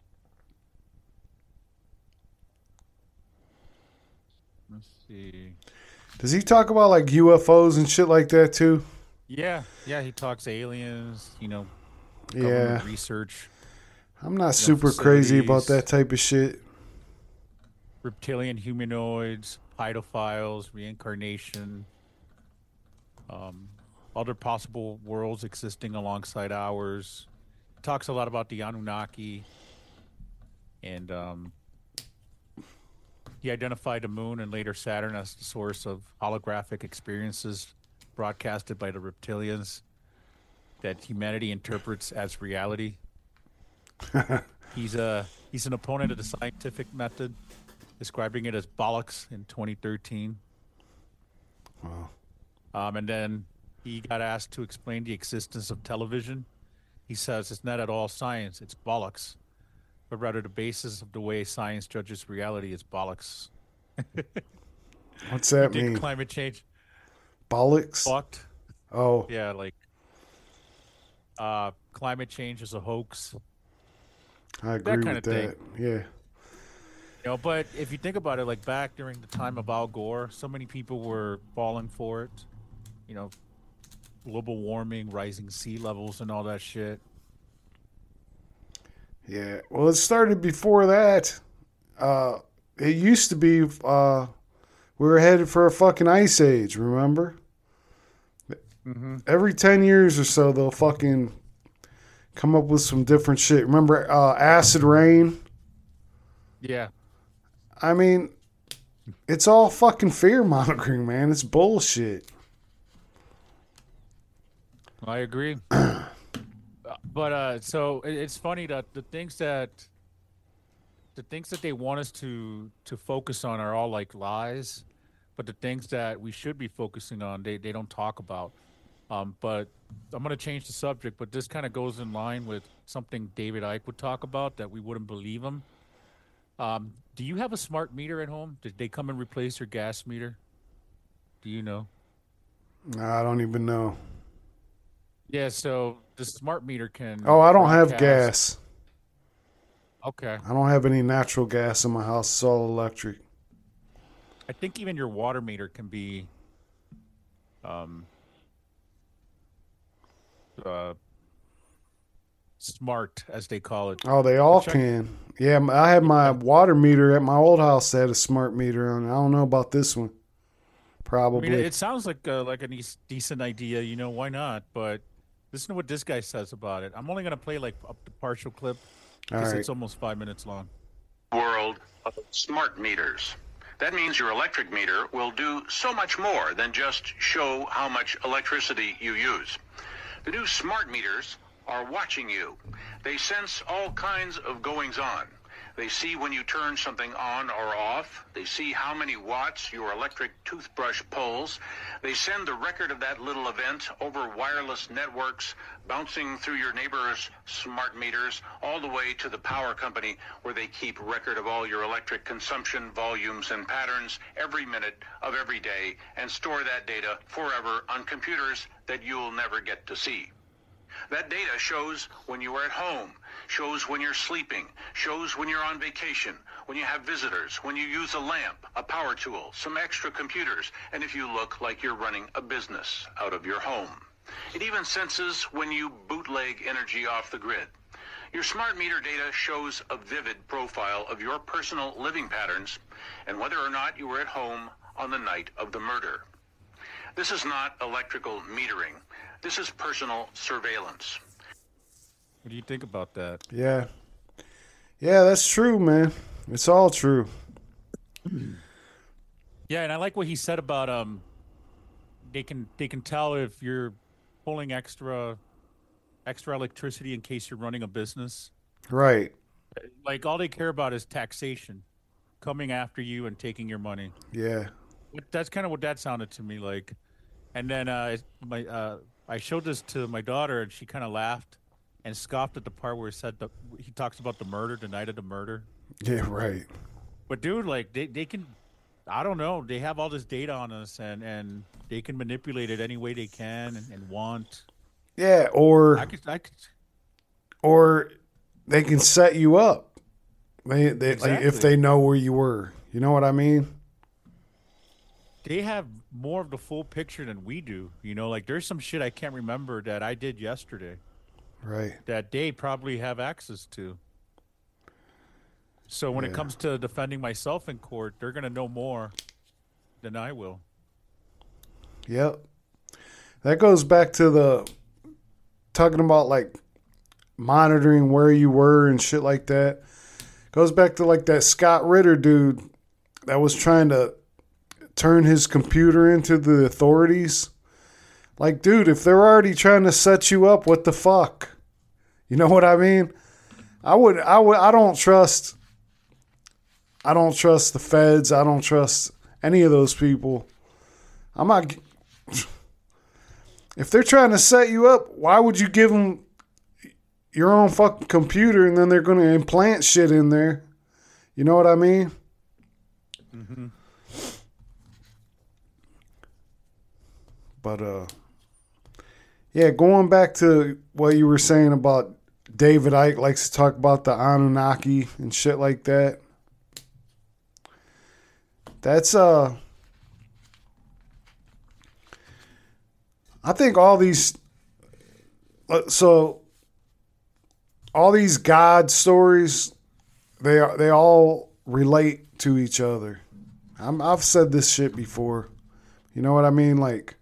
Let's see. Does he talk about like U F Os and shit like that too? Yeah, yeah, he talks aliens, you know, yeah, research. I'm not know, super crazy about facilities. that type of shit. Reptilian humanoids, pedophiles, reincarnation, um, other possible worlds existing alongside ours. Talks a lot about the Anunnaki, and um, he identified the moon and later Saturn as the source of holographic experiences broadcasted by the reptilians that humanity interprets as reality. he's a he's an opponent of the scientific method, describing it as bollocks in twenty thirteen. Wow. Um, and then he got asked to explain the existence of television. He says it's not at all science, it's bollocks. But rather the basis of the way science judges reality is bollocks. What's that You think mean? Climate change. Bollocks? Fucked. Oh. Yeah, like uh, climate change is a hoax. I agree that kind with of that. thing. Yeah. You know, but if you think about it, like back during the time of Al Gore, so many people were falling for it. You know, global warming, rising sea levels, and all that shit. Yeah. Well, it started before that. Uh, it used to be uh, we were headed for a fucking ice age, remember? Mm-hmm. Every ten years or so, they'll fucking come up with some different shit. Remember uh, acid rain? Yeah. I mean, it's all fucking fear mongering, man. It's bullshit. I agree. But uh, so it, it's funny that the things that the things that they want us to to focus on are all like lies, but the things that we should be focusing on, they, they don't talk about. Um, but I'm gonna change the subject, but this kind of goes in line with something David Icke would talk about that we wouldn't believe him. Um, do you have a smart meter at home? Did they come and replace your gas meter? Do you know? Nah, I don't even know. Yeah, so the smart meter can. Oh, I don't have broadcast- gas. Okay. I don't have any natural gas in my house. It's all electric. I think even your water meter can be um, uh, smart, as they call it. Oh, they all Check- can. Yeah, I had my water meter at my old house that had a smart meter on it. I don't know about this one. I Probably. mean, it sounds like uh, like a nice, decent idea. You know, why not? But listen to what this guy says about it. I'm only going to play like up the partial clip because All right. it's almost five minutes long. World of smart meters. That means your electric meter will do so much more than just show how much electricity you use. The new smart meters are watching you. They sense all kinds of goings on. They see when you turn something on or off. They see how many watts your electric toothbrush pulls. They send the record of that little event over wireless networks, bouncing through your neighbor's smart meters, all the way to the power company, where they keep record of all your electric consumption, volumes, and patterns every minute of every day, and store that data forever on computers that you'll never get to see. That data shows when you are at home, shows when you're sleeping, shows when you're on vacation, when you have visitors, when you use a lamp, a power tool, some extra computers, and if you look like you're running a business out of your home. It even senses when you bootleg energy off the grid. Your smart meter data shows a vivid profile of your personal living patterns and whether or not you were at home on the night of the murder. This is not electrical metering. This is personal surveillance. What do you think about that? Yeah. Yeah, that's true, man. It's all true. Yeah, and I like what he said about um, they can they can tell if you're pulling extra extra electricity in case you're running a business. Right. Like all they care about is taxation, coming after you and taking your money. Yeah. That's kind of what that sounded to me like. And then uh, my uh, I showed this to my daughter, and she kind of laughed and scoffed at the part where he said the, he talks about the murder, the night of the murder. Yeah, right. But dude, like they, they can, I don't know, they have all this data on us, and, and they can manipulate it any way they can and, and want. Yeah, or I could, I could, or they can set you up. They, they like if Exactly. they know where you were. You know what I mean? they have more of the full picture than we do. You know, like there's some shit I can't remember that I did yesterday. Right. That they probably have access to. So when Yeah. it comes to defending myself in court, they're going to know more than I will. Yep. That goes back to the talking about like monitoring where you were and shit like that. Goes back to like that Scott Ritter dude that was trying to turn his computer into the authorities. Like, dude, if they're already trying to set you up, what the fuck? You know what I mean? I would, I would, I don't trust, I don't trust the feds. I don't trust any of those people. I'm not, if they're trying to set you up, why would you give them your own fucking computer and then they're going to implant shit in there? You know what I mean? Mm-hmm. But, uh, yeah, going back to what you were saying about David Icke likes to talk about the Anunnaki and shit like that. That's, uh, I think all these, so all these God stories, they are, they all relate to each other. I'm, I've said this shit before. You know what I mean? Like,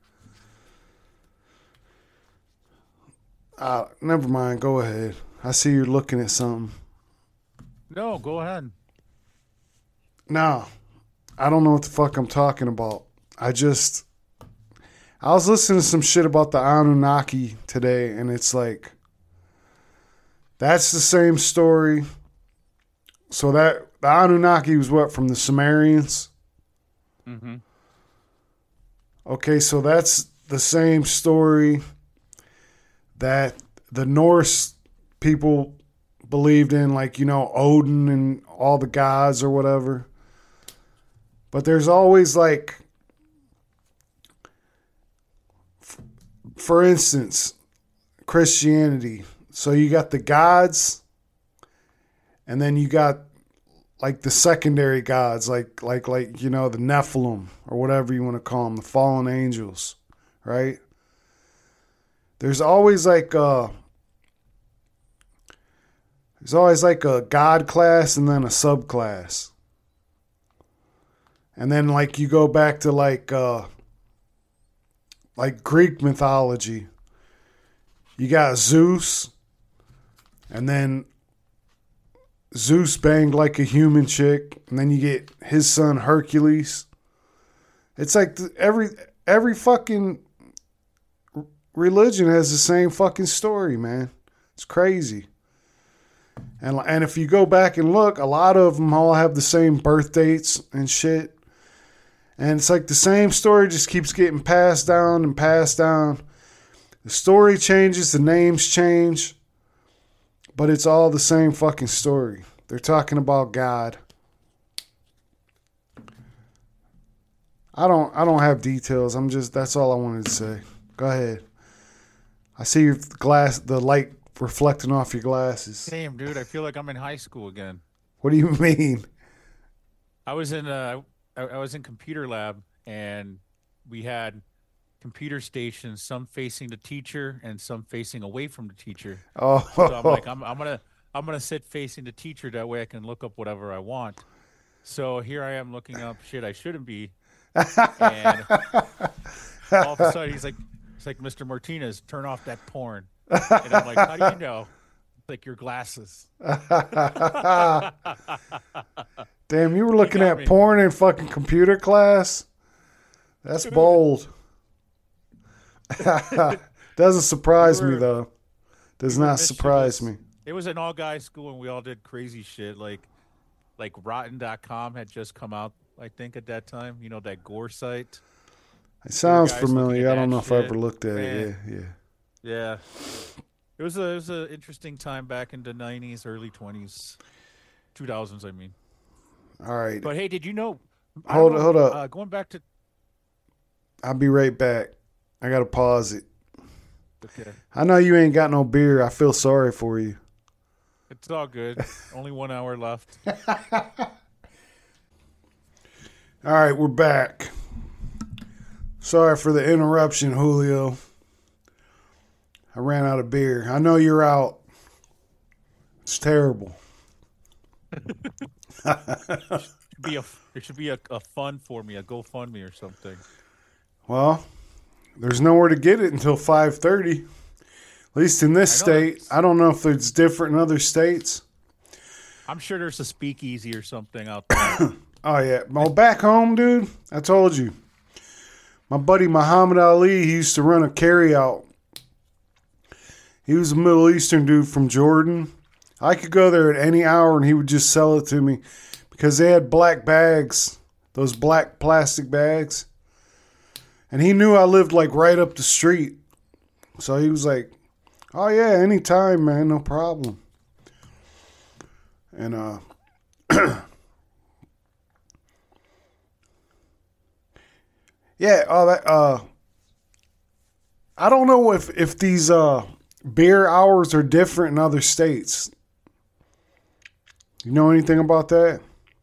uh, never mind. Go ahead. I see you're looking at something. No, go ahead. No, I don't know what the fuck I'm talking about. I just, I was listening to some shit about the Anunnaki today, and it's like, that's the same story. So that, the Anunnaki was what, from the Sumerians? Mm-hmm. Okay, so that's the same story that the Norse people believed in, like, you know, Odin and all the gods or whatever. But there's always, like, f- for instance, Christianity. So you got the gods, and then you got, like, the secondary gods, like, like, like, you know, the Nephilim or whatever you want to call them, the fallen angels, right? There's always, like, uh, there's always, like, a god class and then a subclass. And then, like, you go back to, like, uh, like Greek mythology. You got Zeus, and then Zeus banged like a human chick, and then you get his son Hercules. It's like the, every every fucking religion has the same fucking story, man. It's crazy. And and if you go back and look, a lot of them all have the same birth dates and shit. And it's like the same story just keeps getting passed down and passed down. The story changes, the names change, but it's all the same fucking story. They're talking about God. I don't I don't have details. I'm just, that's all I wanted to say. Go ahead. I see your glass, the light reflecting off your glasses. Damn, dude, I feel like I'm in high school again. What do you mean? I was in uh, I, I was in computer lab, and we had computer stations, some facing the teacher and some facing away from the teacher. Oh, so I'm like, I'm, I'm gonna I'm gonna sit facing the teacher, that way I can look up whatever I want. So here I am looking up shit I shouldn't be, and all of a sudden he's like, it's like, Mister Martinez, turn off that porn. And I'm like, how do you know? It's like your glasses. Damn, you were looking You got at me. porn in fucking computer class? That's bold. Doesn't surprise We were- me, though. Does we were not surprise me. mischievous. It was an all guys school, and we all did crazy shit. Like, like Rotten dot com had just come out, I think, at that time. You know, that gore site. It sounds guys looking familiar. at I don't that know if I shit. ever looked at Man. it. Yeah, yeah. Yeah. It was a it was an interesting time back in the nineties, early twenties, two thousands. I mean. All right. But hey, did you know? I Hold- don't know, hold up. Uh, going back to I'll be right back. I got to pause it. okay, I know you ain't got no beer. I feel sorry for you. it's all good. Only one hour left. All right, we're back. Sorry for the interruption, Julio. I ran out of beer. I know you're out. It's terrible. Should be a there should be a, a fund for me, a GoFundMe or something. Well, there's nowhere to get it until five thirty. At least in this I know. state. I don't know if it's different in other states. I'm sure there's a speakeasy or something out there. Oh, yeah. Well, back home, dude, I told you. My buddy Muhammad Ali, he used to run a carryout. He was a Middle Eastern dude from Jordan. I could go there at any hour and he would just sell it to me because they had black bags, those black plastic bags. And he knew I lived like right up the street. So he was like, oh, yeah, anytime, man, no problem. And, uh, yeah, oh, that, uh, I don't know if, if these uh, beer hours are different in other states. You know anything about that?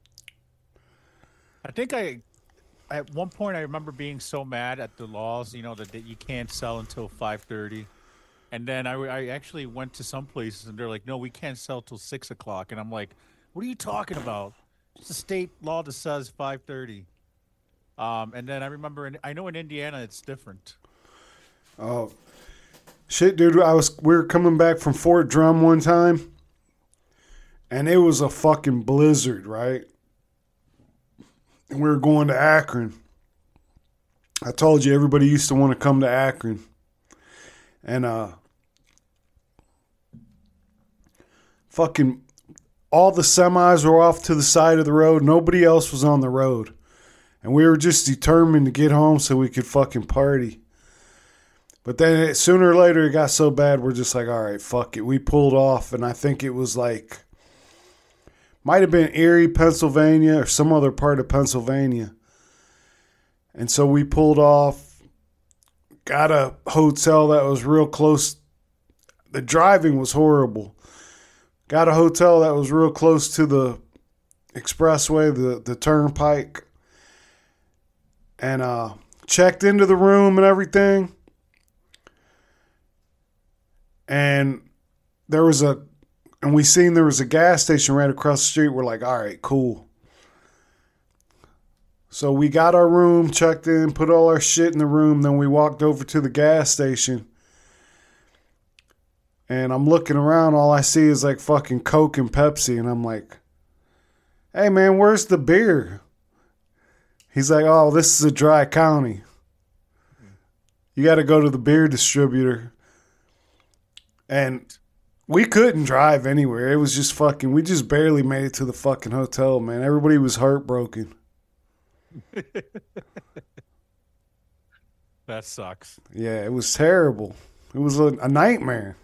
I think I, at one point, I remember being so mad at the laws, you know, that, that you can't sell until five thirty. And then I, I actually went to some places and they're like, no, we can't sell till six o'clock. And I'm like, what are you talking about? It's a state law that says five thirty. Um, and then I remember, in, I know in Indiana it's different. Oh, shit, dude. I was, we were coming back from Fort Drum one time and it was a fucking blizzard, right? And we were going to Akron. I told you everybody used to want to come to Akron. And uh, fucking all the semis were off to the side of the road. Nobody else was on the road. And we were just determined to get home so we could fucking party. But then it, sooner or later it got so bad we're just like, all right, fuck it. We pulled off and I think it was like, might have been Erie, Pennsylvania or some other part of Pennsylvania. And so we pulled off, got a hotel that was real close. The driving was horrible. Got a hotel that was real close to the expressway, the, the turnpike. And uh, checked into the room and everything. And there was a, and we seen there was a gas station right across the street. We're like, all right, cool. So we got our room, checked in, put all our shit in the room. Then we walked over to the gas station. And I'm looking around. All I see is like fucking Coke and Pepsi. And I'm like, hey, man, where's the beer? He's like, oh, this is a dry county. You got to go to the beer distributor. And we couldn't drive anywhere. It was just fucking, we just barely made it to the fucking hotel, man. Everybody was heartbroken. That sucks. Yeah, it was terrible. It was a, a nightmare.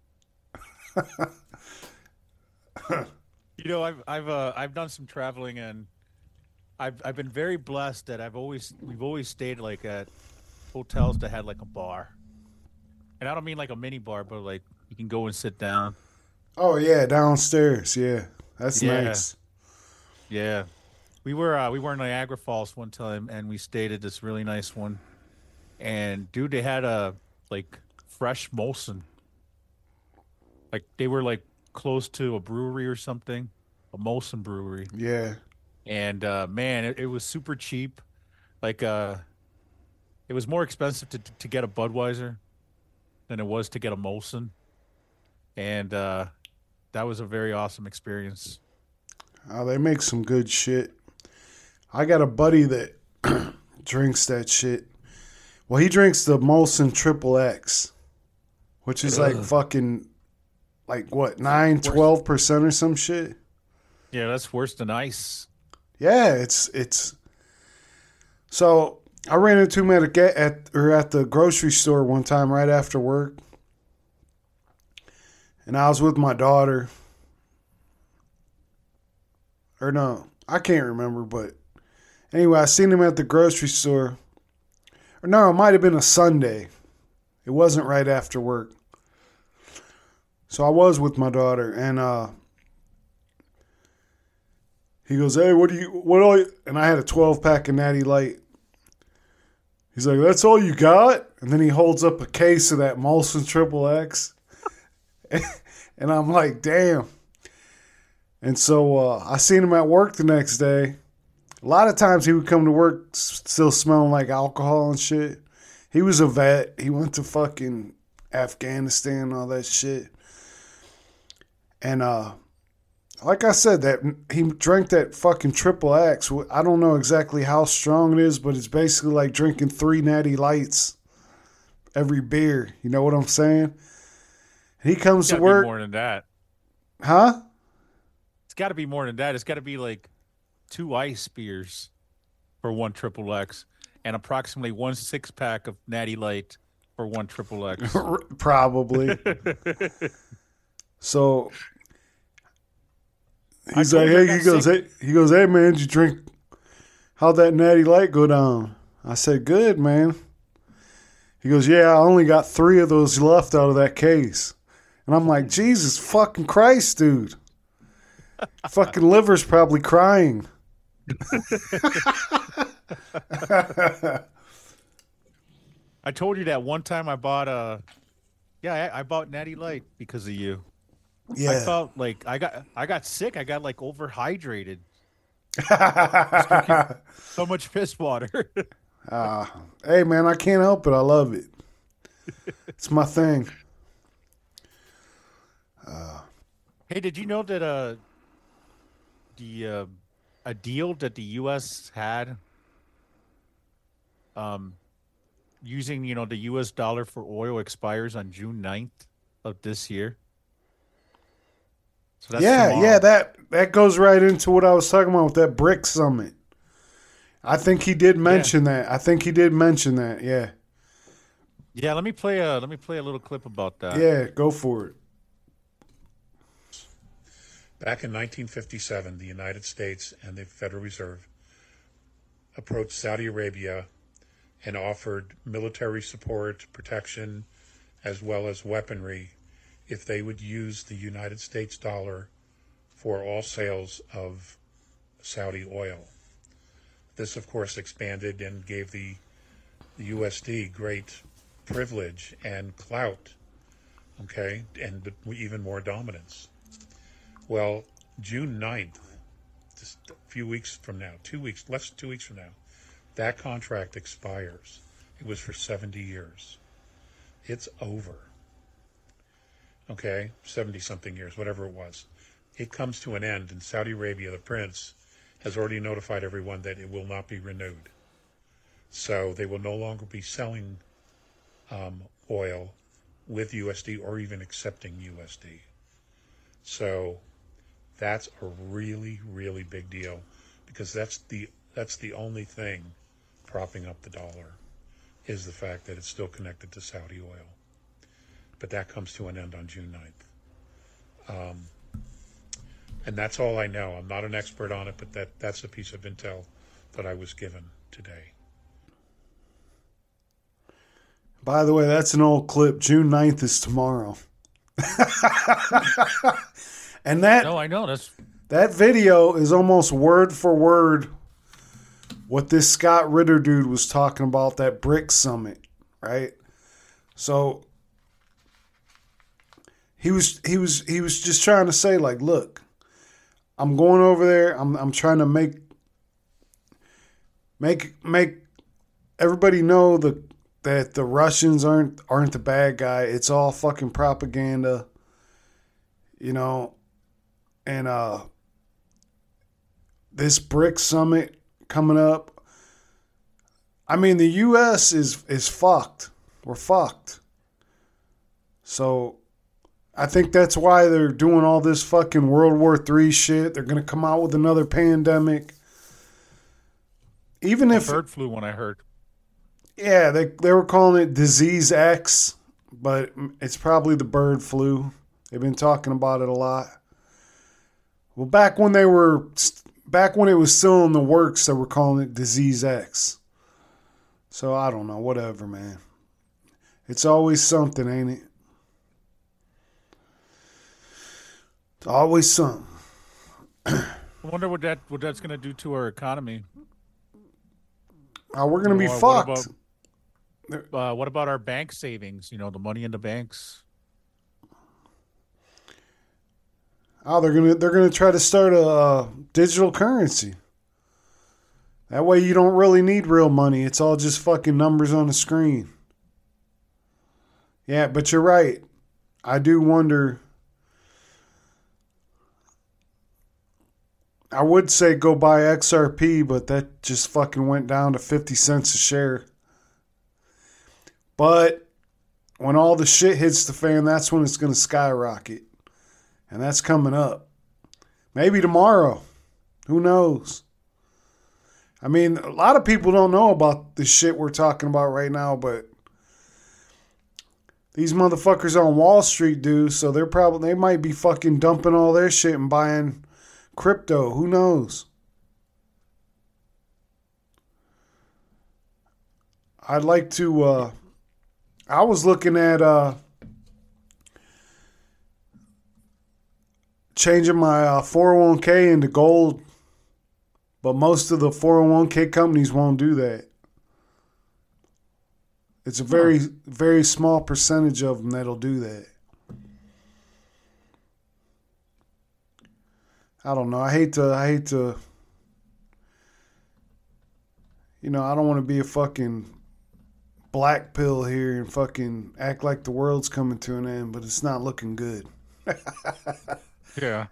You know, I've I've uh, I've done some traveling and I've I've been very blessed that I've always we've always stayed like at hotels that had like a bar. And I don't mean like a mini bar, but like you can go and sit down. Oh yeah, downstairs. Yeah, that's Yeah. nice. Yeah, we were uh, we were in Niagara Falls one time, and we stayed at this really nice one. And dude, they had a like fresh Molson. Like they were like close to a brewery or something, a Molson brewery. Yeah. And uh, man, it, it was super cheap. Like uh, it was more expensive to to get a Budweiser than it was to get a Molson. And uh, that was a very awesome experience. Oh, they make some good shit. I got a buddy that drinks that shit. Well, he drinks the Molson Triple X, which is like Ugh. fucking, like what, nine, twelve percent or some shit? Yeah, that's worse than ice. Yeah, it's, it's, so I ran into him at, a, ga- at, or at the grocery store one time right after work. And I was with my daughter. Or no, I can't remember, but anyway, I seen him at the grocery store. Or no, it might have been a Sunday. It wasn't right after work. So I was with my daughter, and uh, he goes, "Hey, what do you, what all you," and I had a twelve pack of Natty Light. He's like, "That's all you got?" And then he holds up a case of that Molson Triple X. And I'm like, damn. And so uh, I seen him at work the next day. A lot of times he would come to work s- still smelling like alcohol and shit. He was a vet. He went to fucking Afghanistan and all that shit. And uh, like I said, that he drank that fucking Triple X. I don't know exactly how strong it is, but it's basically like drinking three Natty Lights every beer. You know what I'm saying? He comes It's to gotta work. be more than that. Huh? It's got to be more than that. It's got to be like two ice beers for one Triple X and approximately one six pack of Natty Light for one triple X. Probably. So he's I like, told her I hey, he got goes, sick. hey, he goes, hey man, did you drink? How'd that natty light go down? I said, good, man. He goes, yeah, I only got three of those left out of that case. And I'm like, Jesus fucking Christ, dude. Fucking liver's probably crying. I told you that one time I bought a, yeah, I, I bought Natty Light because of you. Yeah. I felt like I got, I got sick. I got like overhydrated. So much piss water. uh, hey man, I can't help it. I love it. It's my thing. Uh, hey, did you know that uh, the uh, a deal that the U S had, um, using you know the U S dollar for oil expires on June ninth of this year. So that's yeah, tomorrow. yeah, that that goes right into what I was talking about with that BRICS summit. I think he did mention yeah. that. I think he did mention that. Yeah. Yeah, let me play a let me play a little clip about that. Yeah, go for it. Back in nineteen fifty-seven, the United States and the Federal Reserve approached Saudi Arabia and offered military support, protection, as well as weaponry if they would use the United States dollar for all sales of Saudi oil. This, of course, expanded and gave the, the U S D great privilege and clout, okay, and even more dominance. Well, June ninth, just a few weeks from now, two weeks, less than two weeks from now, that contract expires. It was for seventy years. It's over. Okay, seventy-something years, whatever it was. It comes to an end, and Saudi Arabia, the prince, has already notified everyone that it will not be renewed. So they will no longer be selling um, oil with U S D or even accepting U S D. So that's a really, really big deal because that's the that's the only thing propping up the dollar is the fact that it's still connected to Saudi oil. But that comes to an end on June ninth. Um, and that's all I know. I'm not an expert on it, but that, that's a piece of intel that I was given today. By the way, that's an old clip. June ninth is tomorrow. And that No, I know. That's that video is almost word for word what this Scott Ritter dude was talking about, that BRICS summit, right? So he was he was he was just trying to say, like, look, I'm going over there, I'm I'm trying to make make make everybody know the that the Russians aren't aren't the bad guy. It's all fucking propaganda. You know, and uh this BRICS summit coming up. I mean, the U S is is fucked. We're fucked. So I think that's why they're doing all this fucking World War Three shit. They're gonna come out with another pandemic. Even if bird flu, when I heard. Yeah, they they were calling it Disease X, but it's probably the bird flu. They've been talking about it a lot. Well, back when they were, back when it was still in the works, they were calling it Disease X. So I don't know, whatever, man. It's always something, ain't it? It's always something. I wonder what that what that's gonna do to our economy. Oh, we're gonna You be know, fucked. What about, uh, what about our bank savings? You know, the money in the banks. Oh, they're gonna they're gonna try to start a uh, digital currency. That way, you don't really need real money. It's all just fucking numbers on the screen. Yeah, but you're right. I do wonder. I would say go buy X R P, but that just fucking went down to fifty cents a share. But when all the shit hits the fan, that's when it's going to skyrocket. And that's coming up. Maybe tomorrow. Who knows? I mean, a lot of people don't know about the shit we're talking about right now, but these motherfuckers on Wall Street do. So they're probably they might be fucking dumping all their shit and buying crypto. Who knows? I'd like to. Uh, I was looking at uh, changing my uh, four oh one k into gold, but most of the four oh one k companies won't do that. It's a very, huh. very small percentage of them that'll do that. I don't know. I hate to, I hate to, you know, I don't want to be a fucking black pill here and fucking act like the world's coming to an end, but it's not looking good. Yeah.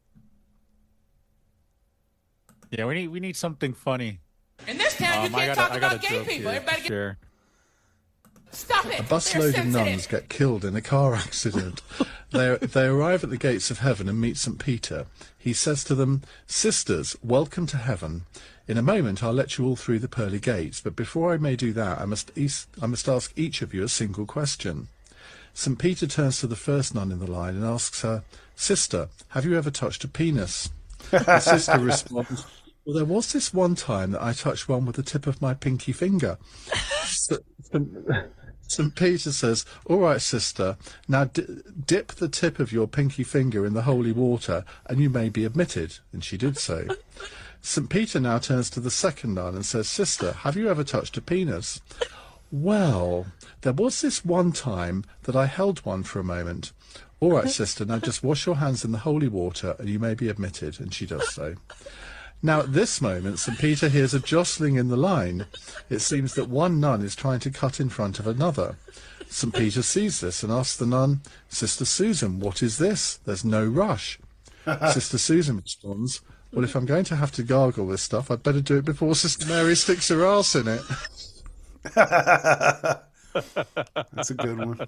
Yeah, we need we need something funny. In this town, um, you can't gotta, talk about gay people. Everybody get... Share. Stop it. A busload of nuns get killed in a car accident. they, they arrive at the gates of heaven and meet Saint Peter. He says to them, "Sisters, welcome to heaven. In a moment I'll let you all through the pearly gates, but before I may do that, I must, east, I must ask each of you a single question." Saint Peter turns to the first nun in the line and asks her, "Sister, have you ever touched a penis?" The sister responds, "Well, there was this one time that I touched one with the tip of my pinky finger." Saint Peter says, "All right, sister, now d dip the tip of your pinky finger in the holy water and you may be admitted." And she did so. Saint Peter now turns to the second nun and says, "Sister, have you ever touched a penis?" "Well, there was this one time that I held one for a moment." "All right, sister, now just wash your hands in the holy water and you may be admitted." And she does so. Now, at this moment, Saint Peter hears a jostling in the line. It seems that one nun is trying to cut in front of another. Saint Peter sees this and asks the nun, "Sister Susan, what is this? There's no rush." Sister Susan responds, "Well, if I'm going to have to gargle this stuff, I'd better do it before Sister Mary sticks her arse in it." That's a good one.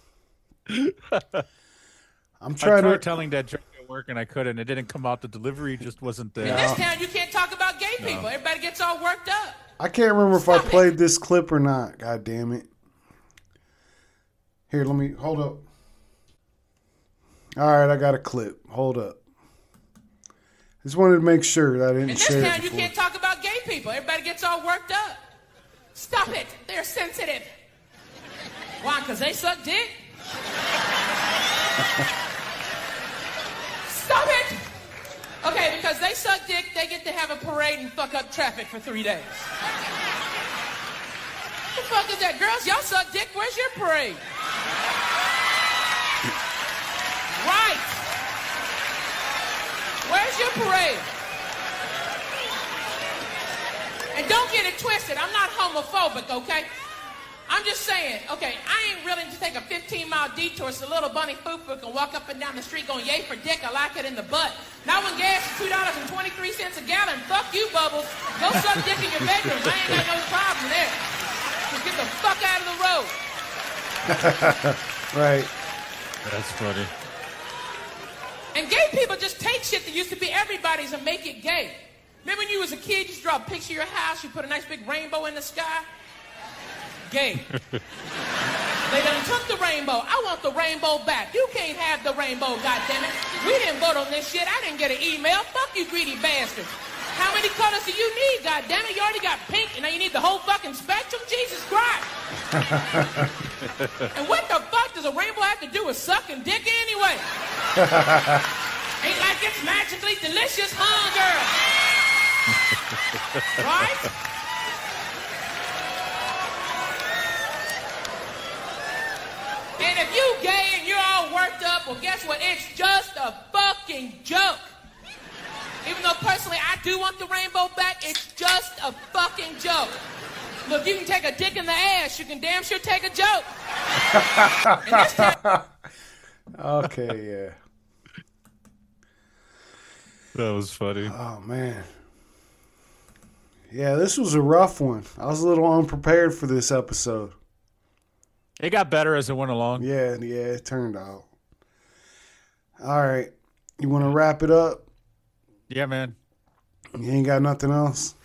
I'm I trying tried to telling that joke at work and I couldn't. It didn't come out. The delivery just wasn't there. In this town, you can't talk about gay people. No. Everybody gets all worked up. I can't remember if I Stop played this clip or not. God damn it. Here, let me hold up. All right, I got a clip. Hold up. Just wanted to make sure that I didn't In this share town, it you before. can't talk about gay people. Everybody gets all worked up. Stop it. They're sensitive. Why? Because they suck dick? Stop it. Okay, because they suck dick, they get to have a parade and fuck up traffic for three days. What the fuck is that? Girls, y'all suck dick. Where's your parade? Right. Where's your parade? And don't get it twisted. I'm not homophobic, okay? I'm just saying, okay, I ain't willing to take a fifteen mile detour so little bunny foo-foo can walk up and down the street going, "Yay for dick, I like it in the butt." Not when gas is two dollars and twenty-three cents a gallon. Fuck you, Bubbles. Go suck dick in your bedroom. I ain't got no problem there. Just get the fuck out of the road. Right. That's funny. And gay people just take shit that used to be everybody's and make it gay. Remember when you was a kid, you just draw a picture of your house, you put a nice big rainbow in the sky? Gay. They done took the rainbow. I want the rainbow back. You can't have the rainbow, goddammit. We didn't vote on this shit. I didn't get an email. Fuck you, greedy bastards. How many colors do you need, goddammit? You already got pink, and now you need the whole fucking spectrum? Jesus Christ. And what the fuck does a rainbow have to do with sucking dick anyway? Ain't like it's magically delicious, huh, girl? Right? And if you gay and you're all worked up, well, guess what? It's just a fucking joke. Even though personally I do want the rainbow back, it's just a fucking joke. Look, you can take a dick in the ass, you can damn sure take a joke. And this time- Okay, yeah. That was funny. Oh, man. Yeah, this was a rough one. I was a little unprepared for this episode. It got better as it went along. Yeah, yeah, it turned out. All right. You want to wrap it up? Yeah, man. You ain't got nothing else?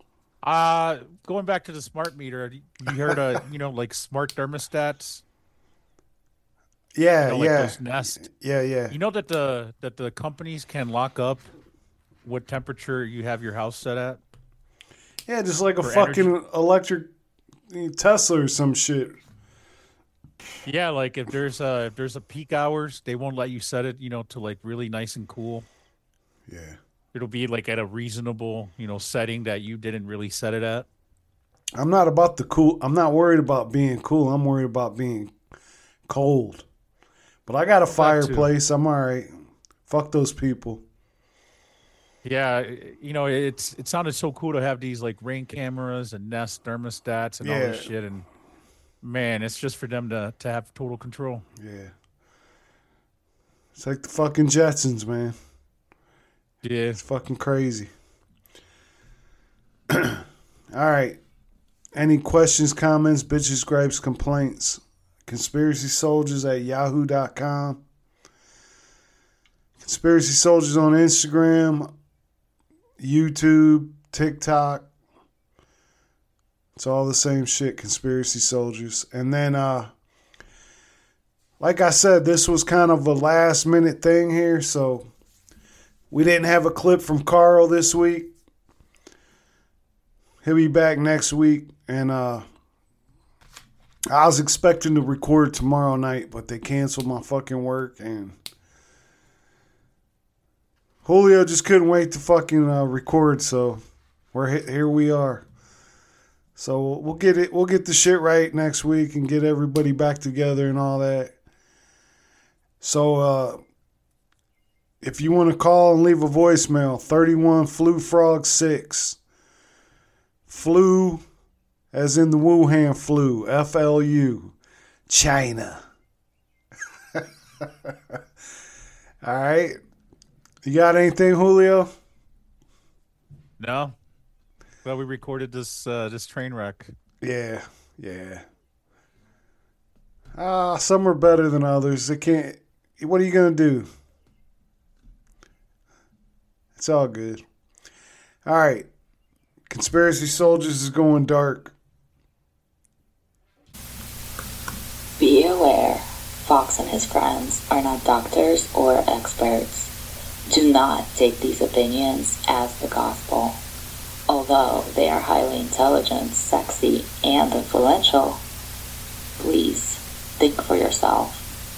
Uh, going back to the smart meter, you heard, uh, you know, like smart thermostats? Yeah, you know, like yeah. those Nest. Yeah, yeah. You know that the that the companies can lock up what temperature you have your house set at? Yeah, just like a For fucking energy. electric Tesla or some shit. Yeah, like if there's a if there's a peak hours, they won't let you set it, you know, to like really nice and cool. Yeah. It'll be like at a reasonable, you know, setting that you didn't really set it at. I'm not about the cool. I'm not worried about being cool. I'm worried about being cold. But I got a fireplace. I'm all right. Fuck those people. Yeah, you know, it's it sounded so cool to have these like Ring cameras and Nest thermostats and all this Yeah. shit, and man, it's just for them to to have total control. Yeah. It's like the fucking Jetsons, man. Yeah. It's fucking crazy. All right. Any questions, comments, bitches, gripes, complaints? Conspiracy Soldiers at yahoo dot com. Conspiracy Soldiers on Instagram, YouTube, TikTok. It's all the same shit, Conspiracy Soldiers. And then, uh, like I said, this was kind of a last minute thing here, so we didn't have a clip from Carl this week. He'll be back next week, and uh, I was expecting to record tomorrow night, but they canceled my fucking work, and Julio just couldn't wait to fucking uh, record, so we're here. We are. So we'll get it. We'll get the shit right next week and get everybody back together and all that. So uh, if you want to call and leave a voicemail, thirty-one Flu Frog six. Flu, as in the Wuhan flu, F L U, China. All right. You got anything, Julio? No. Well, we recorded this uh, this train wreck. Yeah, yeah. Ah, some are better than others. They can't. What are you gonna do? It's all good. All right. Conspiracy Soldiers is going dark. Be aware, Fox and his friends are not doctors or experts. Do not take these opinions as the gospel. Although they are highly intelligent, sexy, and influential, please think for yourself.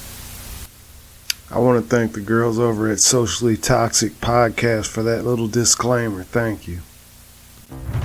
I want to thank the girls over at Socially Toxic Podcast for that little disclaimer. Thank you.